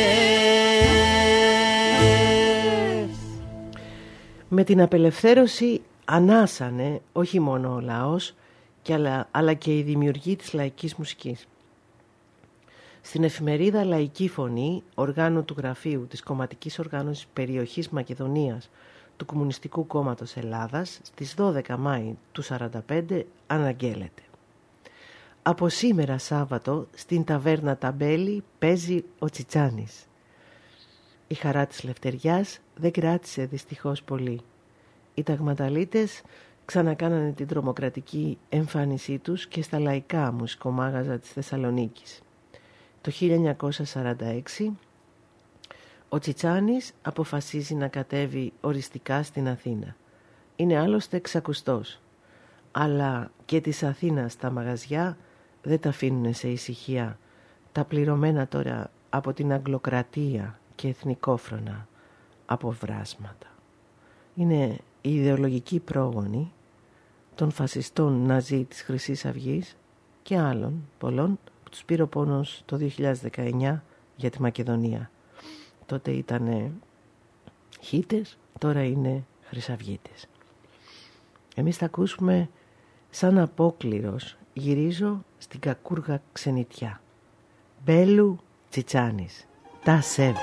κλαις.
Με την απελευθέρωση ανάσανε όχι μόνο ο λαός, αλλά, αλλά και οι δημιουργοί της λαϊκής μουσικής. Στην εφημερίδα Λαϊκή Φωνή, οργάνου του γραφείου της κομματικής οργάνωσης περιοχής Μακεδονίας του Κομμουνιστικού Κόμματος Ελλάδας, στις δώδεκα Μάη του σαράντα πέντε αναγγέλλεται: από σήμερα Σάββατο στην ταβέρνα Ταμπέλη παίζει ο Τσιτσάνης. Η χαρά της Λευτεριάς δεν κράτησε δυστυχώς πολύ. Οι ταγματαλίτες ξανακάνανε την τρομοκρατική εμφάνισή τους και στα λαϊκά μουσικομάγαζα της Θεσσαλονίκης. Το χίλια εννιακόσια σαράντα έξι ο Τσιτσάνης αποφασίζει να κατέβει οριστικά στην Αθήνα. Είναι άλλωστε εξακουστός, αλλά και της Αθήνας τα μαγαζιά δεν τα αφήνουν σε ησυχία, τα πληρωμένα τώρα από την Αγγλοκρατία και εθνικόφρονα αποβράσματα. Είναι η ιδεολογική πρόγονη των φασιστών Ναζί της Χρυσής Αυγής και άλλων πολλών που τους πήρε ο πόνος το δύο χιλιάδες δεκαεννιά για τη Μακεδονία. Τότε ήτανε χίτες, τώρα είναι χρυσαυγίτες. Εμείς θα ακούσουμε σαν απόκληρος «Γυρίζω στην κακούργα ξενιτιά». Μπέλου Τσιτσάνης. Τα σεβ.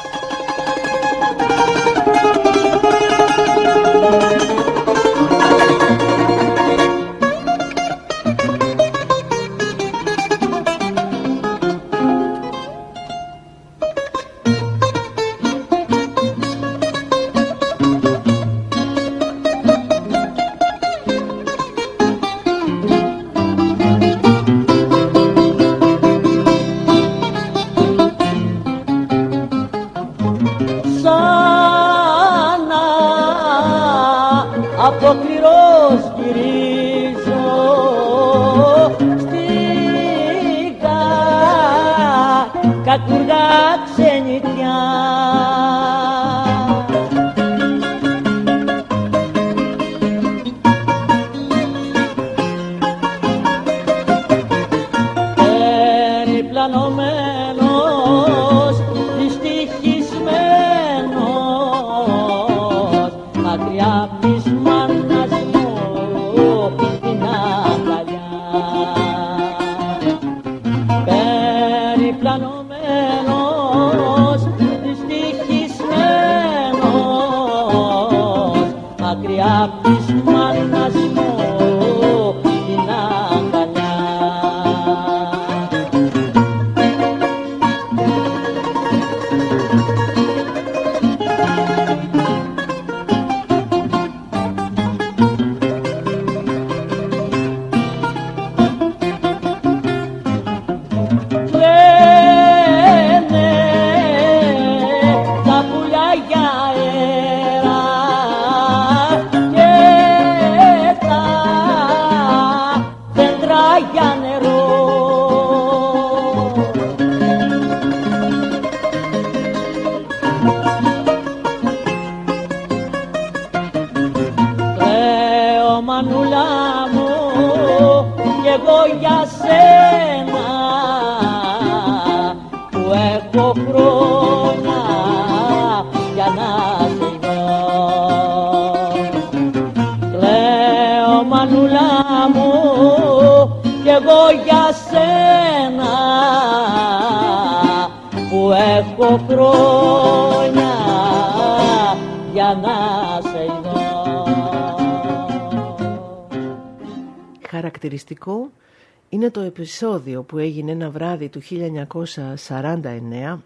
Χαρακτηριστικό είναι το επεισόδιο που έγινε ένα βράδυ του χίλια εννιακόσια σαράντα εννέα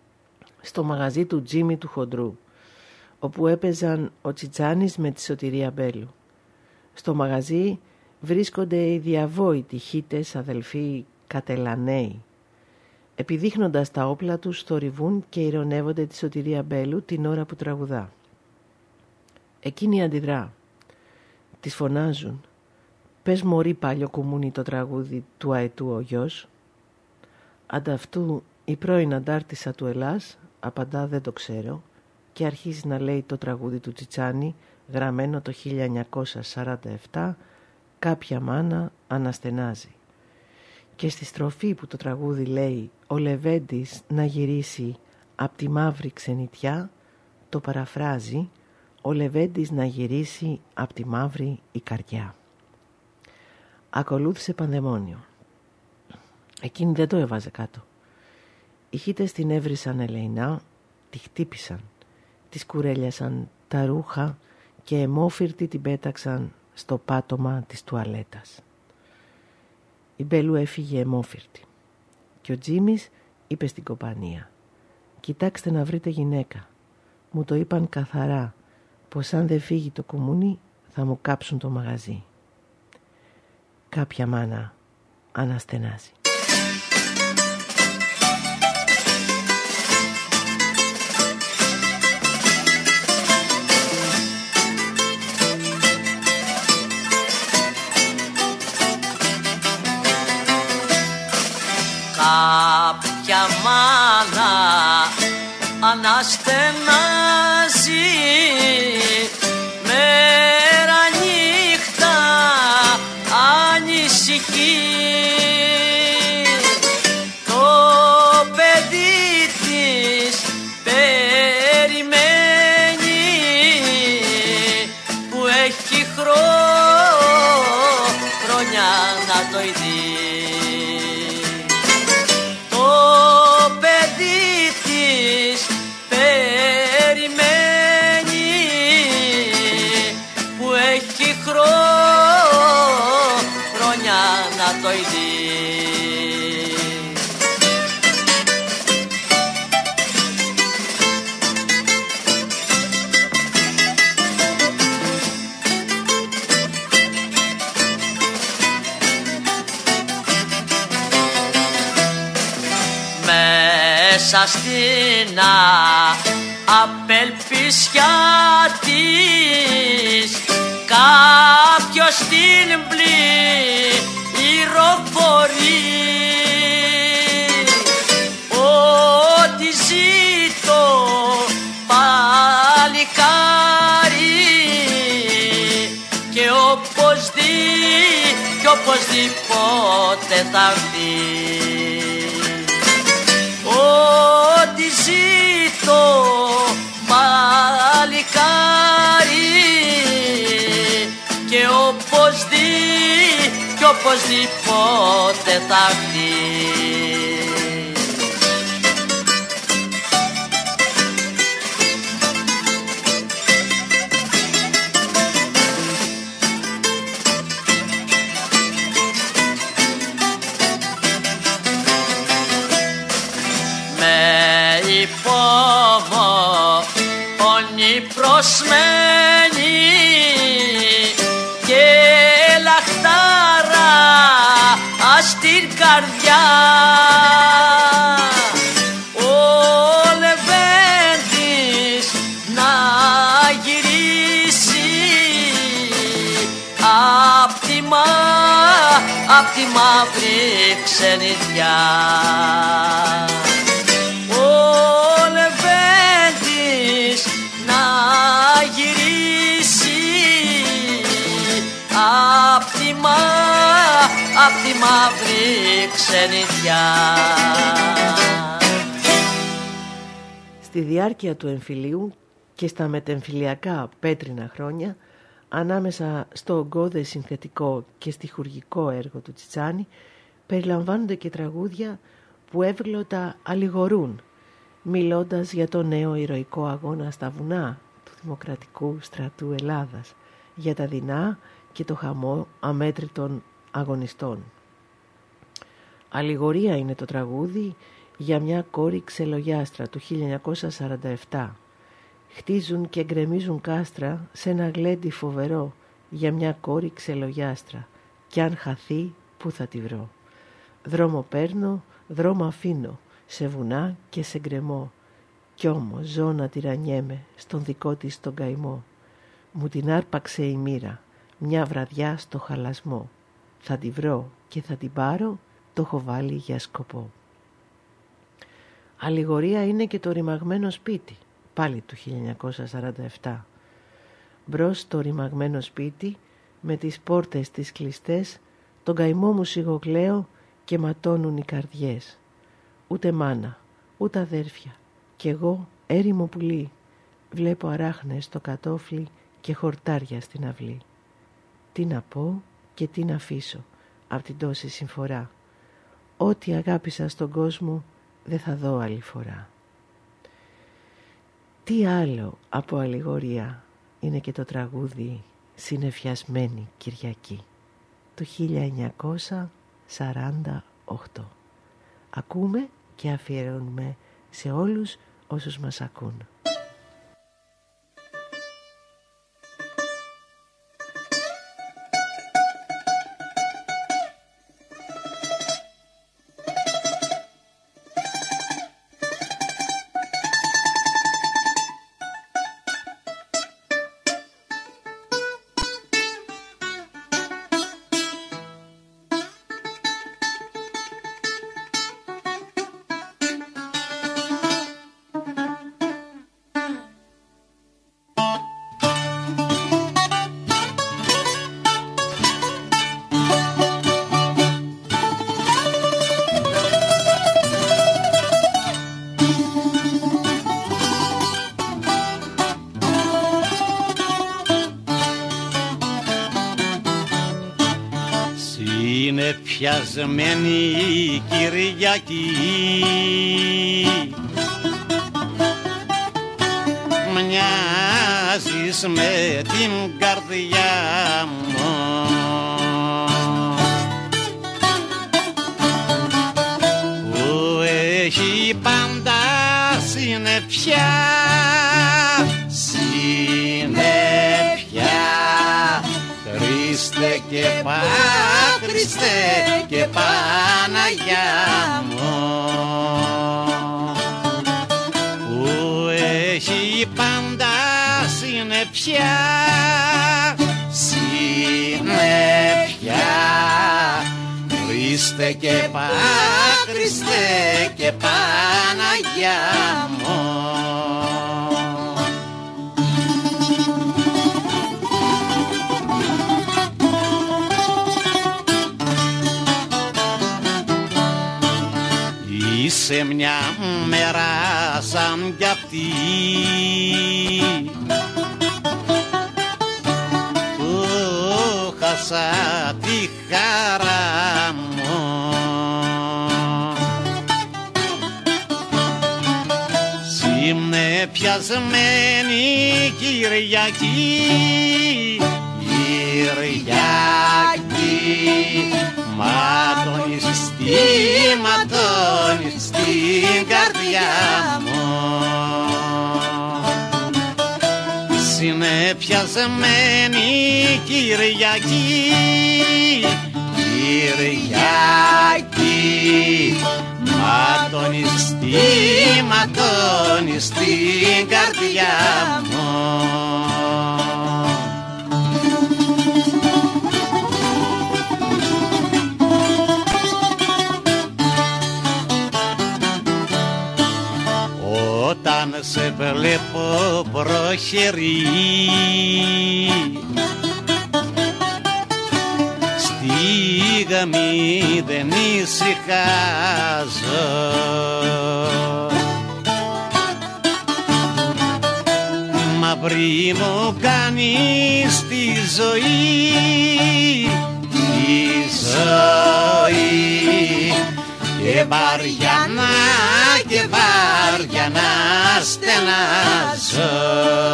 στο μαγαζί του Τζίμι του Χοντρού, όπου έπαιζαν ο Τσιτσάνης με τη Σωτηρία Μπέλου. Στο μαγαζί βρίσκονται οι διαβόητοι χίτες αδελφοί Κατελανέοι. Επιδείχνοντας τα όπλα τους θορυβούν και ειρωνεύονται τη Σωτηρία Μπέλου την ώρα που τραγουδά. Εκείνη αντιδρά. Τις φωνάζουν: «Πες μωρή πάλιο κουμούνι το τραγούδι του αετού ο γιος». Ανταυτού η πρώην αντάρτισσα του Ελλάς απαντά «Δεν το ξέρω» και αρχίζει να λέει το τραγούδι του Τσιτσάνη, γραμμένο το χίλια εννιακόσια σαράντα επτά, «Κάποια μάνα αναστενάζει». Και στη στροφή που το τραγούδι λέει «Ο Λεβέντης να γυρίσει απ' τη μαύρη ξενιτιά», το παραφράζει «Ο Λεβέντης να γυρίσει απ' τη μαύρη η καρδιά». Ακολούθησε πανδαιμόνιο. Εκείνη δεν το έβαζε κάτω. Οι χίτες την έβρισαν ελεεινά, τη χτύπησαν, της κουρέλιασαν τα ρούχα και αιμόφυρτοι την πέταξαν στο πάτωμα της τουαλέτας. Η Μπέλου έφυγε αιμόφυρτη και ο Τζίμις είπε στην κομπανία: «Κοιτάξτε να βρείτε γυναίκα. Μου το είπαν καθαρά πως αν δεν φύγει το κομμούνι θα μου κάψουν το μαγαζί». Κάποια μάνα αναστενάζει.
Κάποια μάνα αναστενάζει, μέρα νύχτα ανησυχεί. Το παιδί της περιμένει που έχει χρόνια να το ειδεί. Το ειδεί. Μέσα στην απελπισιά της κάποιος την πληροφορεί ότι ζήτω παλικάρι και οπωσδή, και οπωσδήποτε θα έρθει. Ότι ζήτω παλικάρι και οπωσδή, και οπωσδήποτε θα έρθει. Προσμένη και λαχτάρα στην καρδιά, ο Λεβέντης να γυρίσει απ' τη, μα, απ' τη μαύρη ξενιτιά. Απ' τη, μα, απ' τη μαύρη ξενιτιά.
Στη διάρκεια του εμφυλίου και στα μετεμφυλιακά πέτρινα χρόνια, ανάμεσα στο ογκώδες συνθετικό και στιχουργικό έργο του Τσιτσάνη, περιλαμβάνονται και τραγούδια που εύγλωτα αλληγορούν, μιλώντας για το νέο ηρωικό αγώνα στα βουνά του Δημοκρατικού Στρατού Ελλάδας, για τα δεινά και το χαμό αμέτρητων αγωνιστών. Αλληγορία είναι το τραγούδι για μια κόρη ξελογιάστρα του χίλια εννιακόσια σαράντα επτά. Χτίζουν και γκρεμίζουν κάστρα σε ένα γλέντι φοβερό για μια κόρη ξελογιάστρα, κι αν χαθεί πού θα τη βρω. Δρόμο παίρνω, δρόμο αφήνω, σε βουνά και σε γκρεμό, κι όμως ζω να τυραννιέμαι στον δικό της τον καημό. Μου την άρπαξε η μοίρα μια βραδιά στο χαλασμό. Θα τη βρω και θα την πάρω, το έχω βάλει για σκοπό. Αλληγορία είναι και το ρημαγμένο σπίτι, πάλι του χίλια εννιακόσια σαράντα επτά. Μπρος στο ρημαγμένο σπίτι, με τις πόρτες τις κλειστές, τον καημό μου σιγοκλαίω και ματώνουν οι καρδιές. Ούτε μάνα, ούτε αδέρφια, κι εγώ έρημο πουλί, βλέπω αράχνες στο κατόφλι και χορτάρια στην αυλή. Τι να πω και τι να αφήσω απ' την τόση συμφορά. Ό,τι αγάπησα στον κόσμο δεν θα δω άλλη φορά. Τι άλλο από αλληγορία είναι και το τραγούδι «Συνεφιασμένη Κυριακή» του χίλια εννιακόσια σαράντα οκτώ. Ακούμε και αφιερώνουμε σε όλους όσους μας ακούν.
Πιασμένη Κυριακή, μοιάζεις με την καρδιά μου, που έχει πάντα συννεφιά, συννεφιά, Χριστέ και Πα, Χριστέ και Παναγιά μου, που έχει πάντα συννεφιά, συννεφιά, Χριστέ και Πα, Χριστέ και Παναγιά μου. Σε μια μέρα σαν κι αυτή που χάσα τη χαρά μου, συννεφιασμένη Κυριακή, Κυριακή, ματώνιστη, ματώνιστη στην καρδιά μου, συννεφιασμένη Κυριακή, Κυριακή, ματώνιστη, ματώνιστη στην καρδιά μου. Όταν σε βλέπω προχερή στη γραμμή δεν ησυχάζω, μαύρη μου κάνεις τη ζωή, τη ζωή, και βαριανά και βαριανά στενάζω,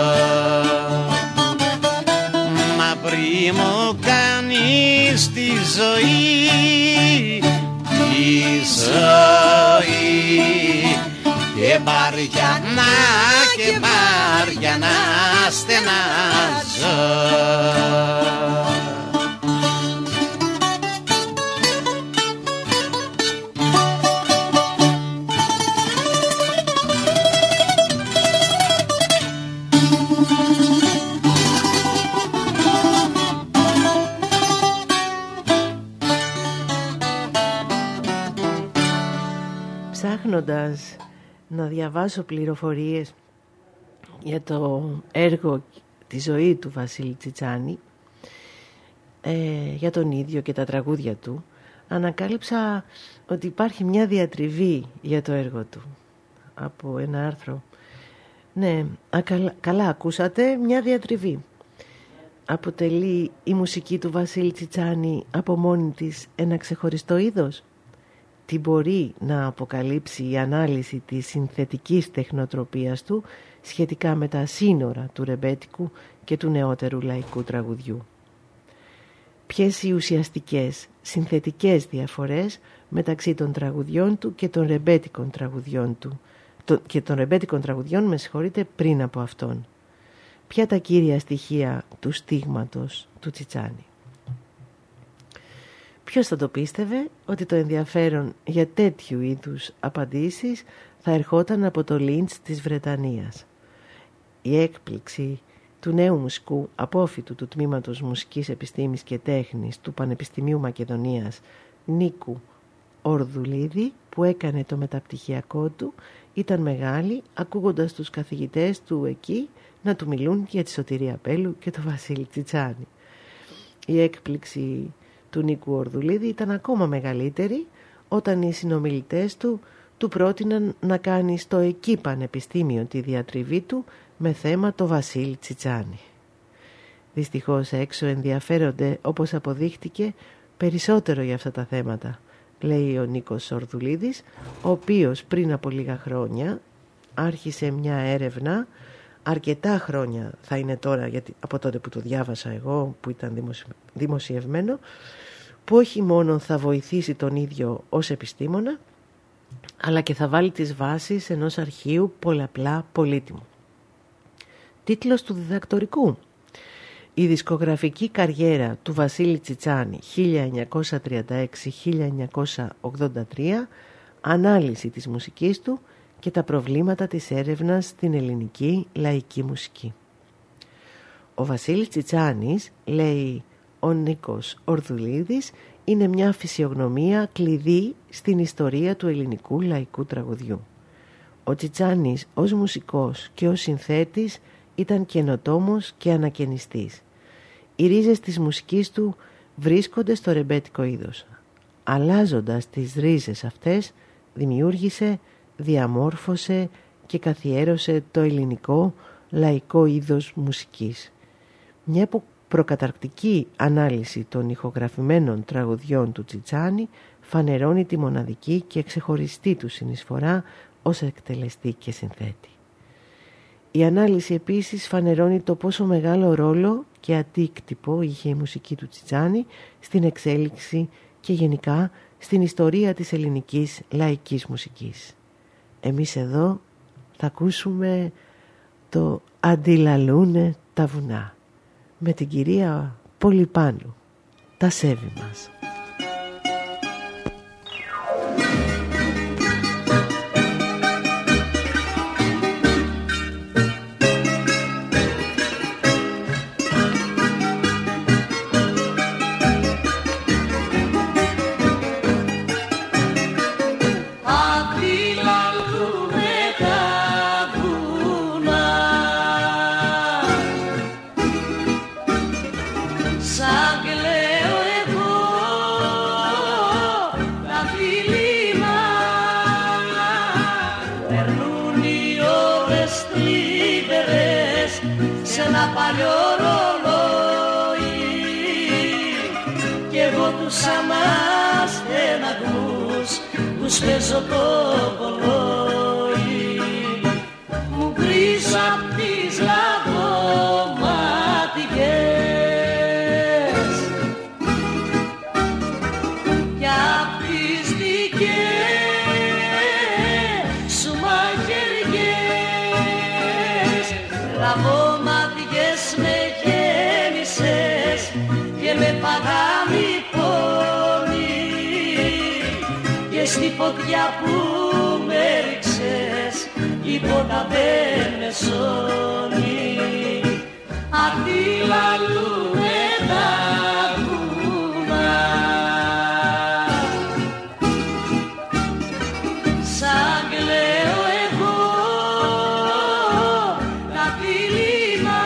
μαύρη μου κάνεις τη ζωή, τη ζωή, και βαριανά και βαριανά στενάζω.
Ψάχνοντας να διαβάσω πληροφορίες για το έργο, τη ζωή του Βασίλη Τσιτσάνη, ε, για τον ίδιο και τα τραγούδια του, ανακάλυψα ότι υπάρχει μια διατριβή για το έργο του από ένα άρθρο. Ναι, α, καλά, καλά ακούσατε, μια διατριβή. Αποτελεί η μουσική του Βασίλη Τσιτσάνη από μόνη της ένα ξεχωριστό είδος? τι μπορεί να αποκαλύψει η ανάλυση της συνθετικής τεχνοτροπίας του σχετικά με τα σύνορα του ρεμπέτικου και του νεότερου λαϊκού τραγουδιού. Ποιες οι ουσιαστικές συνθετικές διαφορές μεταξύ των τραγουδιών του και των ρεμπέτικων τραγουδιών του το, και των ρεμπέτικων τραγουδιών με συγχωρείτε πριν από αυτόν. Ποια τα κύρια στοιχεία του στίγματος του Τσιτσάνι. Ποιος θα το πίστευε ότι το ενδιαφέρον για τέτοιου είδους απαντήσεις θα ερχόταν από το Λίντς της Βρετανίας. Η έκπληξη του νέου μουσικού απόφοιτου του Τμήματος Μουσικής Επιστήμης και Τέχνης του Πανεπιστημίου Μακεδονίας Νίκου Ορδουλίδη, που έκανε το μεταπτυχιακό του, ήταν μεγάλη ακούγοντας τους καθηγητές του εκεί να του μιλούν για τη Σωτηρία Απέλου και τον Βασίλη Τσιτσάνι. Η έκπληξη του Νίκου Ορδουλίδη ήταν ακόμα μεγαλύτερη όταν οι συνομιλητές του του πρότειναν να κάνει στο εκεί πανεπιστήμιο τη διατριβή του με θέμα το Βασίλη Τσιτσάνι. Δυστυχώς έξω ενδιαφέρονται, όπως αποδείχτηκε, περισσότερο για αυτά τα θέματα, λέει ο Νίκος Ορδουλίδης, ο οποίος πριν από λίγα χρόνια άρχισε μια έρευνα, αρκετά χρόνια θα είναι τώρα, γιατί από τότε που το διάβασα εγώ, που ήταν δημοσιευμένο, που όχι μόνο θα βοηθήσει τον ίδιο ως επιστήμονα, αλλά και θα βάλει τις βάσεις ενός αρχείου πολλαπλά πολύτιμου. Τίτλος του διδακτορικού: η δισκογραφική καριέρα του Βασίλη Τσιτσάνι χίλια εννιακόσια τριάντα έξι με χίλια εννιακόσια ογδόντα τρία, ανάλυση της μουσικής του και τα προβλήματα της έρευνας στην ελληνική λαϊκή μουσική. Ο Βασίλης Τσιτσάνης, λέει ο Νίκος Ορδουλίδης, είναι μια φυσιογνωμία κλειδί στην ιστορία του ελληνικού λαϊκού τραγουδιού. Ο Τσιτσάνης ως μουσικός και ως συνθέτης ήταν καινοτόμος και ανακαινιστής. Οι ρίζες της μουσικής του βρίσκονται στο ρεμπέτικο είδος. Αλλάζοντας τις ρίζες αυτές, δημιούργησε, διαμόρφωσε και καθιέρωσε το ελληνικό λαϊκό είδος μουσικής. Μια προκαταρκτική ανάλυση των ηχογραφημένων τραγουδιών του Τσιτσάνι φανερώνει τη μοναδική και ξεχωριστή του συνεισφορά ως εκτελεστή και συνθέτη. Η ανάλυση επίσης φανερώνει το πόσο μεγάλο ρόλο και αντίκτυπο είχε η μουσική του Τσιτσάνι στην εξέλιξη και γενικά στην ιστορία της ελληνικής λαϊκής μουσικής. Εμείς εδώ θα ακούσουμε το «Αντιλαλούνε τα βουνά» με την κυρία Πολυπάνου, τα σέβη μας.
Παίζω το κολόι μου βρεις απ' τις λαδωματικές κι απ' τις δικές σου μαχαιριές. Λαδωματικές με γέμισες και με παγάνει στη φωτιά που με ρίξες τίποτα δεν με σώνει. Αντιλαλούνε τα βουνά σαν κλαίω εγώ τα δειλινά.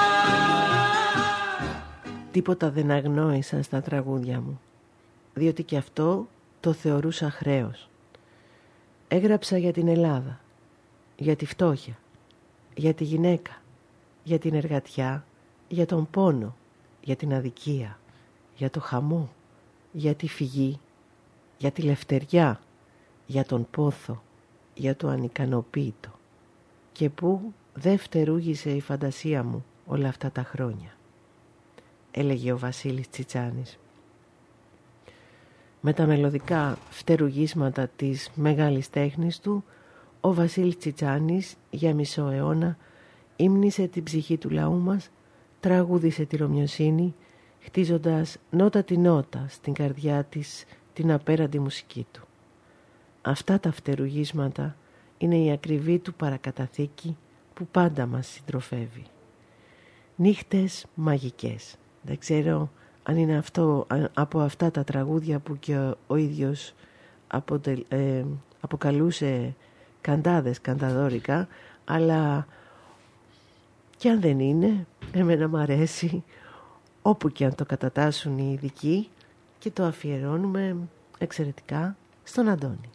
Τίποτα δεν αγνόησα στα τραγούδια μου, διότι και αυτό το θεωρούσα χρέος. Έγραψα για την Ελλάδα, για τη φτώχεια, για τη γυναίκα, για την εργατιά, για τον πόνο, για την αδικία, για το χαμό, για τη φυγή, για τη λευτεριά, για τον πόθο, για το ανικανοποίητο και που δε φτερούγησε η φαντασία μου όλα αυτά τα χρόνια, έλεγε ο Βασίλης Τσιτσάνης. Με τα μελωδικά φτερουγίσματα της μεγάλης τέχνης του, ο Βασίλης Τσιτσάνης για μισό αιώνα ύμνησε την ψυχή του λαού μας, τραγούδισε τη Ρωμιοσύνη, χτίζοντας νότα τη νότα στην καρδιά της την απέραντη μουσική του. Αυτά τα φτερουγίσματα είναι η ακριβή του παρακαταθήκη που πάντα μας συντροφεύει. Νύχτες μαγικές. Δεν ξέρω αν είναι αυτό, από αυτά τα τραγούδια που και ο, ο ίδιος αποτελ, ε, αποκαλούσε καντάδες, κανταδόρικα, αλλά και αν δεν είναι, εμένα μ' αρέσει όπου και αν το κατατάσσουν οι ειδικοί και το αφιερώνουμε εξαιρετικά στον Αντώνη.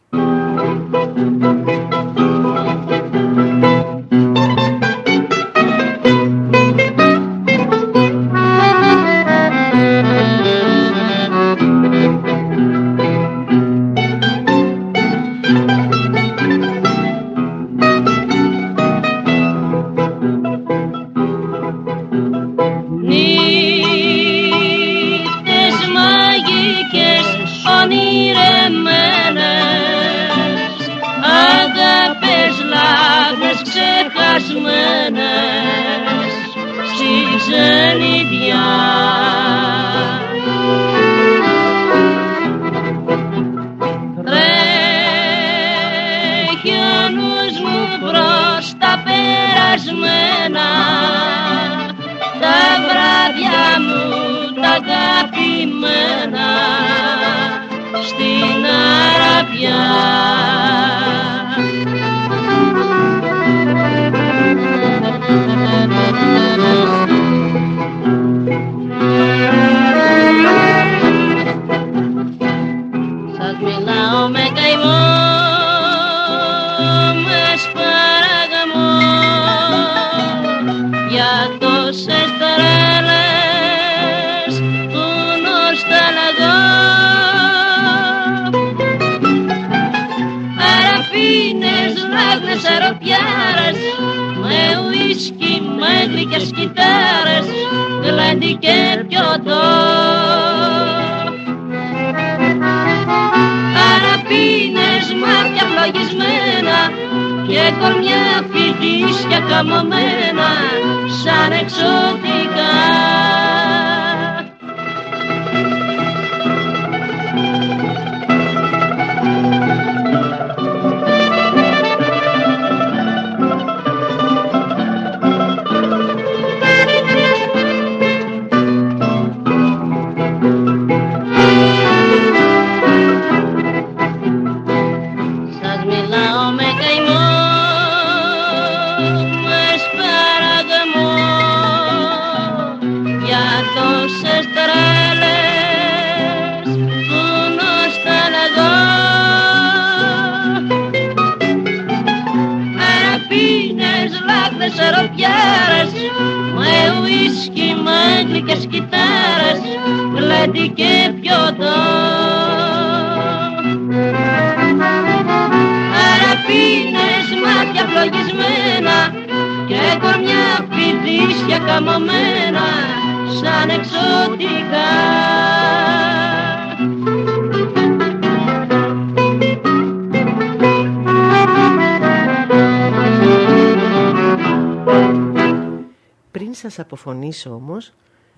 Σας αποφωνήσω όμως,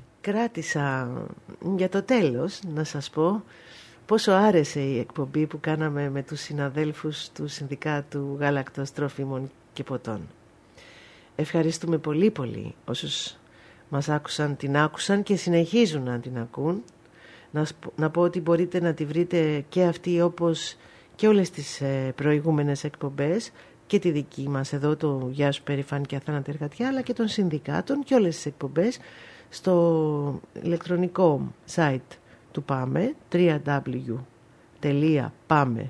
κράτησα για το τέλος να σας πω πόσο άρεσε η εκπομπή που κάναμε με τους συναδέλφους του Συνδικάτου Γάλακτος, Τρόφιμων και Ποτών. Ευχαριστούμε πολύ πολύ όσους μας άκουσαν, την άκουσαν και συνεχίζουν να την ακούν. Να, να πω ότι μπορείτε να τη βρείτε και αυτή όπως και όλες τις προηγούμενες εκπομπές, και τη δική μας εδώ, το Γεια σου Περήφανη και Αθάνατη Εργατιά, αλλά και των συνδικάτων και όλες τις εκπομπές στο ηλεκτρονικό site του ΠΑΜΕ, double-u double-u double-u τελεία παμε,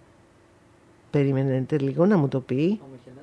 περιμένετε λίγο να μου το πει,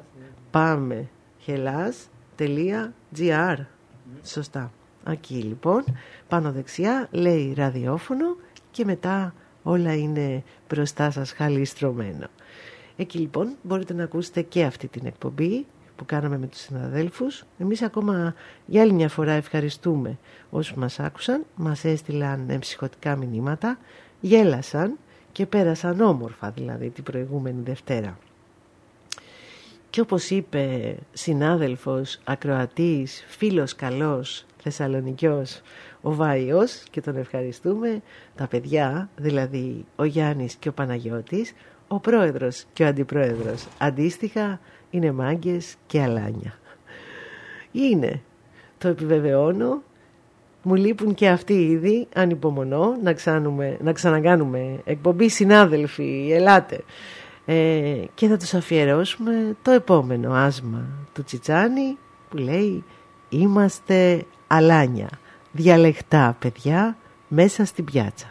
παμεχελάς τελεία τζι άρ. Σωστά. Εκεί λοιπόν, πάνω δεξιά λέει ραδιόφωνο και μετά όλα είναι μπροστά σας χαλιστρωμένο. Εκεί λοιπόν μπορείτε να ακούσετε και αυτή την εκπομπή που κάναμε με τους συναδέλφους. Εμείς ακόμα για άλλη μια φορά ευχαριστούμε όσους μας άκουσαν, μας έστειλαν εμψυχωτικά μηνύματα, γέλασαν και πέρασαν όμορφα δηλαδή την προηγούμενη Δευτέρα. Και όπως είπε συνάδελφος, ακροατής, φίλος καλός, Θεσσαλονικιός, ο Βάιος, και τον ευχαριστούμε, τα παιδιά, δηλαδή ο Γιάννης και ο Παναγιώτης, ο πρόεδρος και ο αντιπρόεδρος, αντίστοιχα είναι μάγκες και αλάνια. Είναι, το επιβεβαιώνω, μου λείπουν και αυτοί ήδη, ανυπομονώ να, ξανούμε, να ξανακάνουμε εκπομπή συνάδελφοι, ελάτε. Ε, και θα τους αφιερώσουμε το επόμενο άσμα του Τσιτσάνη που λέει «Είμαστε αλάνια, διαλεκτά παιδιά μέσα στην πιάτσα».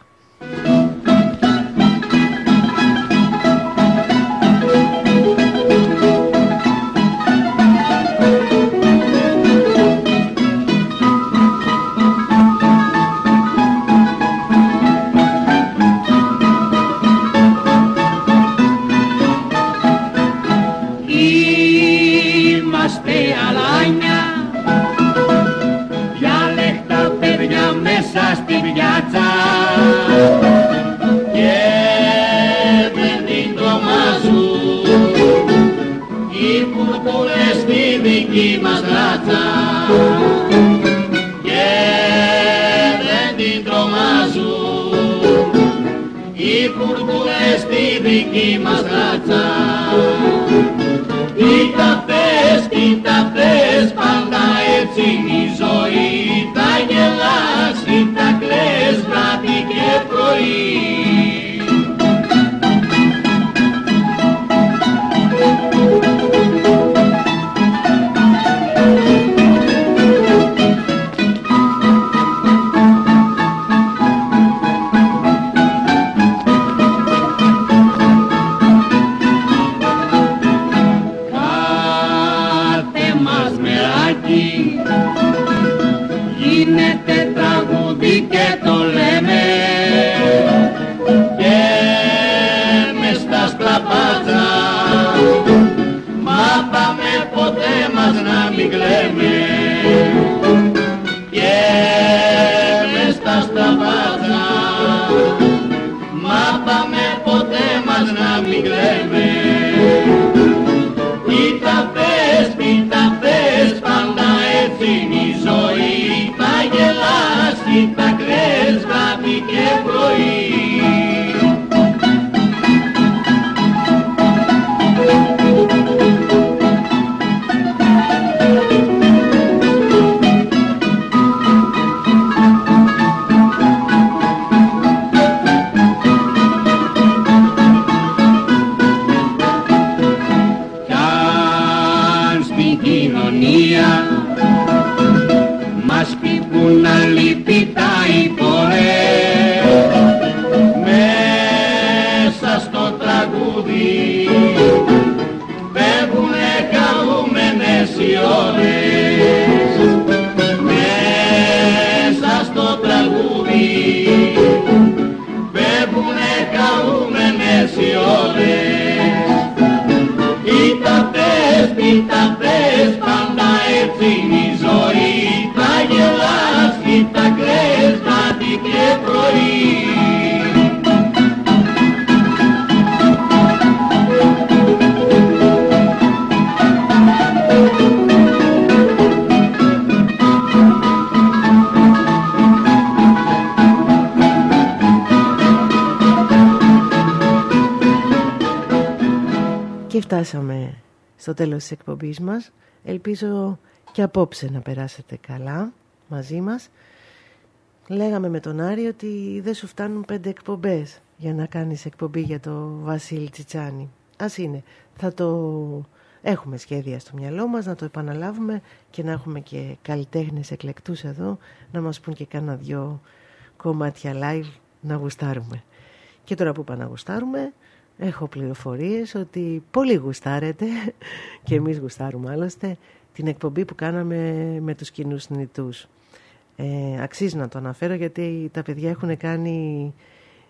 Στην πιάτσα και δεν την τρομάζουν οι κουρκούλες στη δική μας ράτσα και δεν την τρομάζουν οι κουρκούλες στη δική μας ράτσα. Κοίτα πες, κοίτα πες, πάντα έτσι η ζωή, τα γελάς ή τα κλαις βράδυ και πρωί. Γίνεται τραγούδι και το λέμε και μες στα σκλαπάτσα, μα πάμε ποτέ μας να μην κλαίμε και μες στα σκλαπάτσα, μα πάμε ποτέ μας να μην κλαίμε. Κοίτα πες, κοίτα πες, πάντα έτσι είναι η ζωή, τα γελάς ή τα κλαις βράδυ και πρωί. Μας πείπουν αλήπητα οι πορές μέσα στο τραγούδι, φεύγουνε χαρούμενες οι ώρες μέσα στο τραγούδι, φεύγουνε χαρούμενες οι ώρες. Κοίτα πες, κοίτα πες, πάντα έτσι είναι η ζωή, τα γελάς ή τα κλαις βράδυ και πρωί.
Και φτάσαμε στο τέλος της εκπομπής μας. Ελπίζω και απόψε να περάσετε καλά μαζί μας. Λέγαμε με τον Άρη ότι δεν σου φτάνουν πέντε εκπομπές για να κάνεις εκπομπή για το Βασίλη Τσιτσάνη. Ας είναι, θα το έχουμε σχέδια στο μυαλό μας, να το επαναλάβουμε και να έχουμε και καλλιτέχνες εκλεκτούς εδώ να μας πούν και κάνα δυο κομμάτια live να γουστάρουμε. Και τώρα που είπα να γουστάρουμε, έχω πληροφορίες ότι πολύ γουστάρετε και εμείς γουστάρουμε άλλωστε την εκπομπή που κάναμε με τους κοινούς νητούς. Ε, αξίζει να το αναφέρω γιατί τα παιδιά έχουν κάνει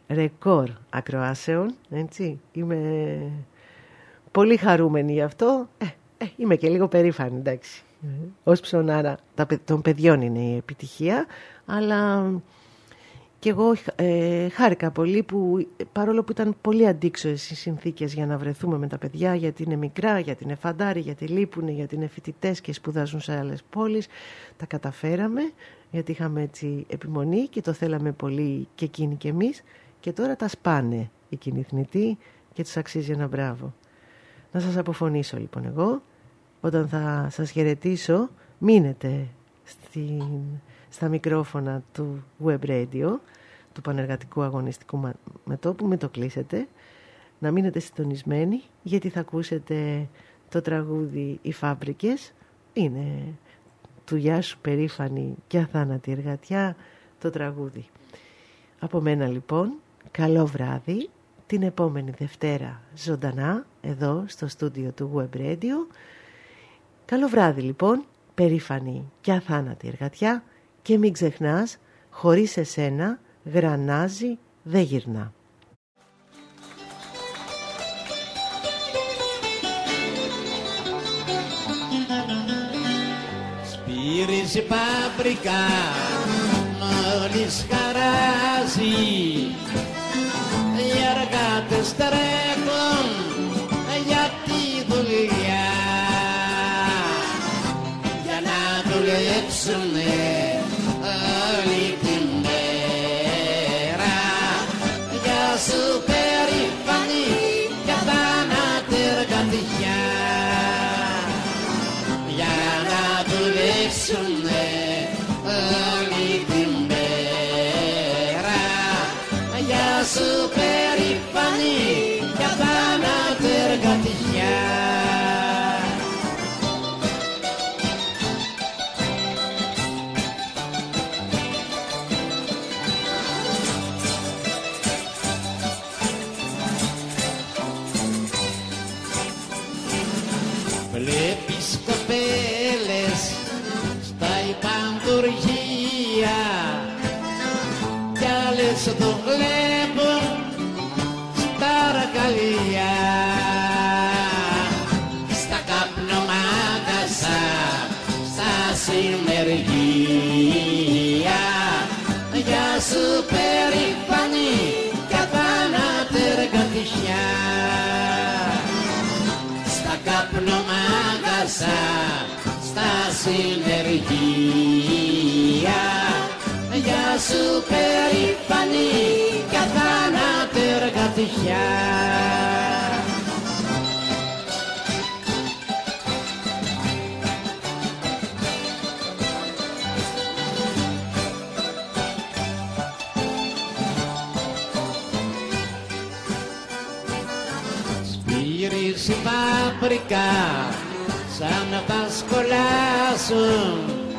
ρεκόρ ακροάσεων, έτσι. Είμαι πολύ χαρούμενη γι' αυτό. Ε, ε, είμαι και λίγο περήφανη, εντάξει. Ε, ως ψωνάρα των παιδιών είναι η επιτυχία, αλλά και εγώ ε, χάρηκα πολύ που, παρόλο που ήταν πολύ αντίξωες οι συνθήκες για να βρεθούμε με τα παιδιά, γιατί είναι μικρά, γιατί είναι φαντάροι, γιατί λείπουν, γιατί είναι φοιτητές και σπουδάζουν σε άλλες πόλεις, τα καταφέραμε, γιατί είχαμε έτσι επιμονή και το θέλαμε πολύ και εκείνοι και εμείς, και τώρα τα σπάνε οι κινηθνητοί και τους αξίζει ένα μπράβο. Να σας αποφωνήσω λοιπόν εγώ, όταν θα σας χαιρετήσω, μείνετε στην, στα μικρόφωνα του Web Radio, του Πανεργατικού Αγωνιστικού Μετώπου, μην το κλείσετε, να μείνετε συντονισμένοι, γιατί θα ακούσετε το τραγούδι «Οι Φάμπρικες», είναι του Γιάσου περήφανη και αθάνατη εργατιά το τραγούδι. Από μένα λοιπόν, καλό βράδυ, την επόμενη Δευτέρα ζωντανά, εδώ στο στούντιο του Web Radio. Καλό βράδυ λοιπόν, περήφανη και αθάνατη εργατιά, και μην ξεχνάς, χωρίς εσένα γρανάζι δεν γυρνά.
Σπύριζε παπρικά μόλις χαράζει, οι εργάτες τρέχουν για τη δουλειά, για να δουλέψουνε όλη την μέρα. Για σου περήφανη και αθάνατη εργατιά, για να δουλέψουνε όλη την μέρα. Για σου περήφανη και αθάνατη εργατιά. Βλέπεις κοπέλες στα υπαντουργία κι άλλες δουλεύουν στα αργαλεία, στα καπνομάγαζα, στα συνεργεία. Για σου περήφανη και αθάνατη εργατιά, στα καπνομάγαζα, στα συνεργεία. Για σου περήφανη και αθάνατη εργατιά. Σπύριζε παπρικά σαν να τα σκολάσουν,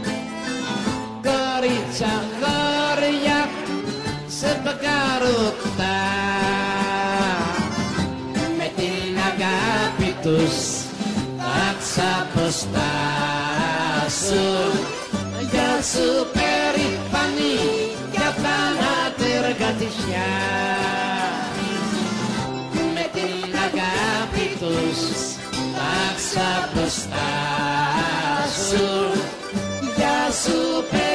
κορίτσα χώρια σε μπακαρωτά, με την αγάπη τους θα ξαποστάσουν. Για σου περήφανη και αθάνατη εργατιά, με την αγάπη τους θα ξαποστάσουν. Για σου περήφανη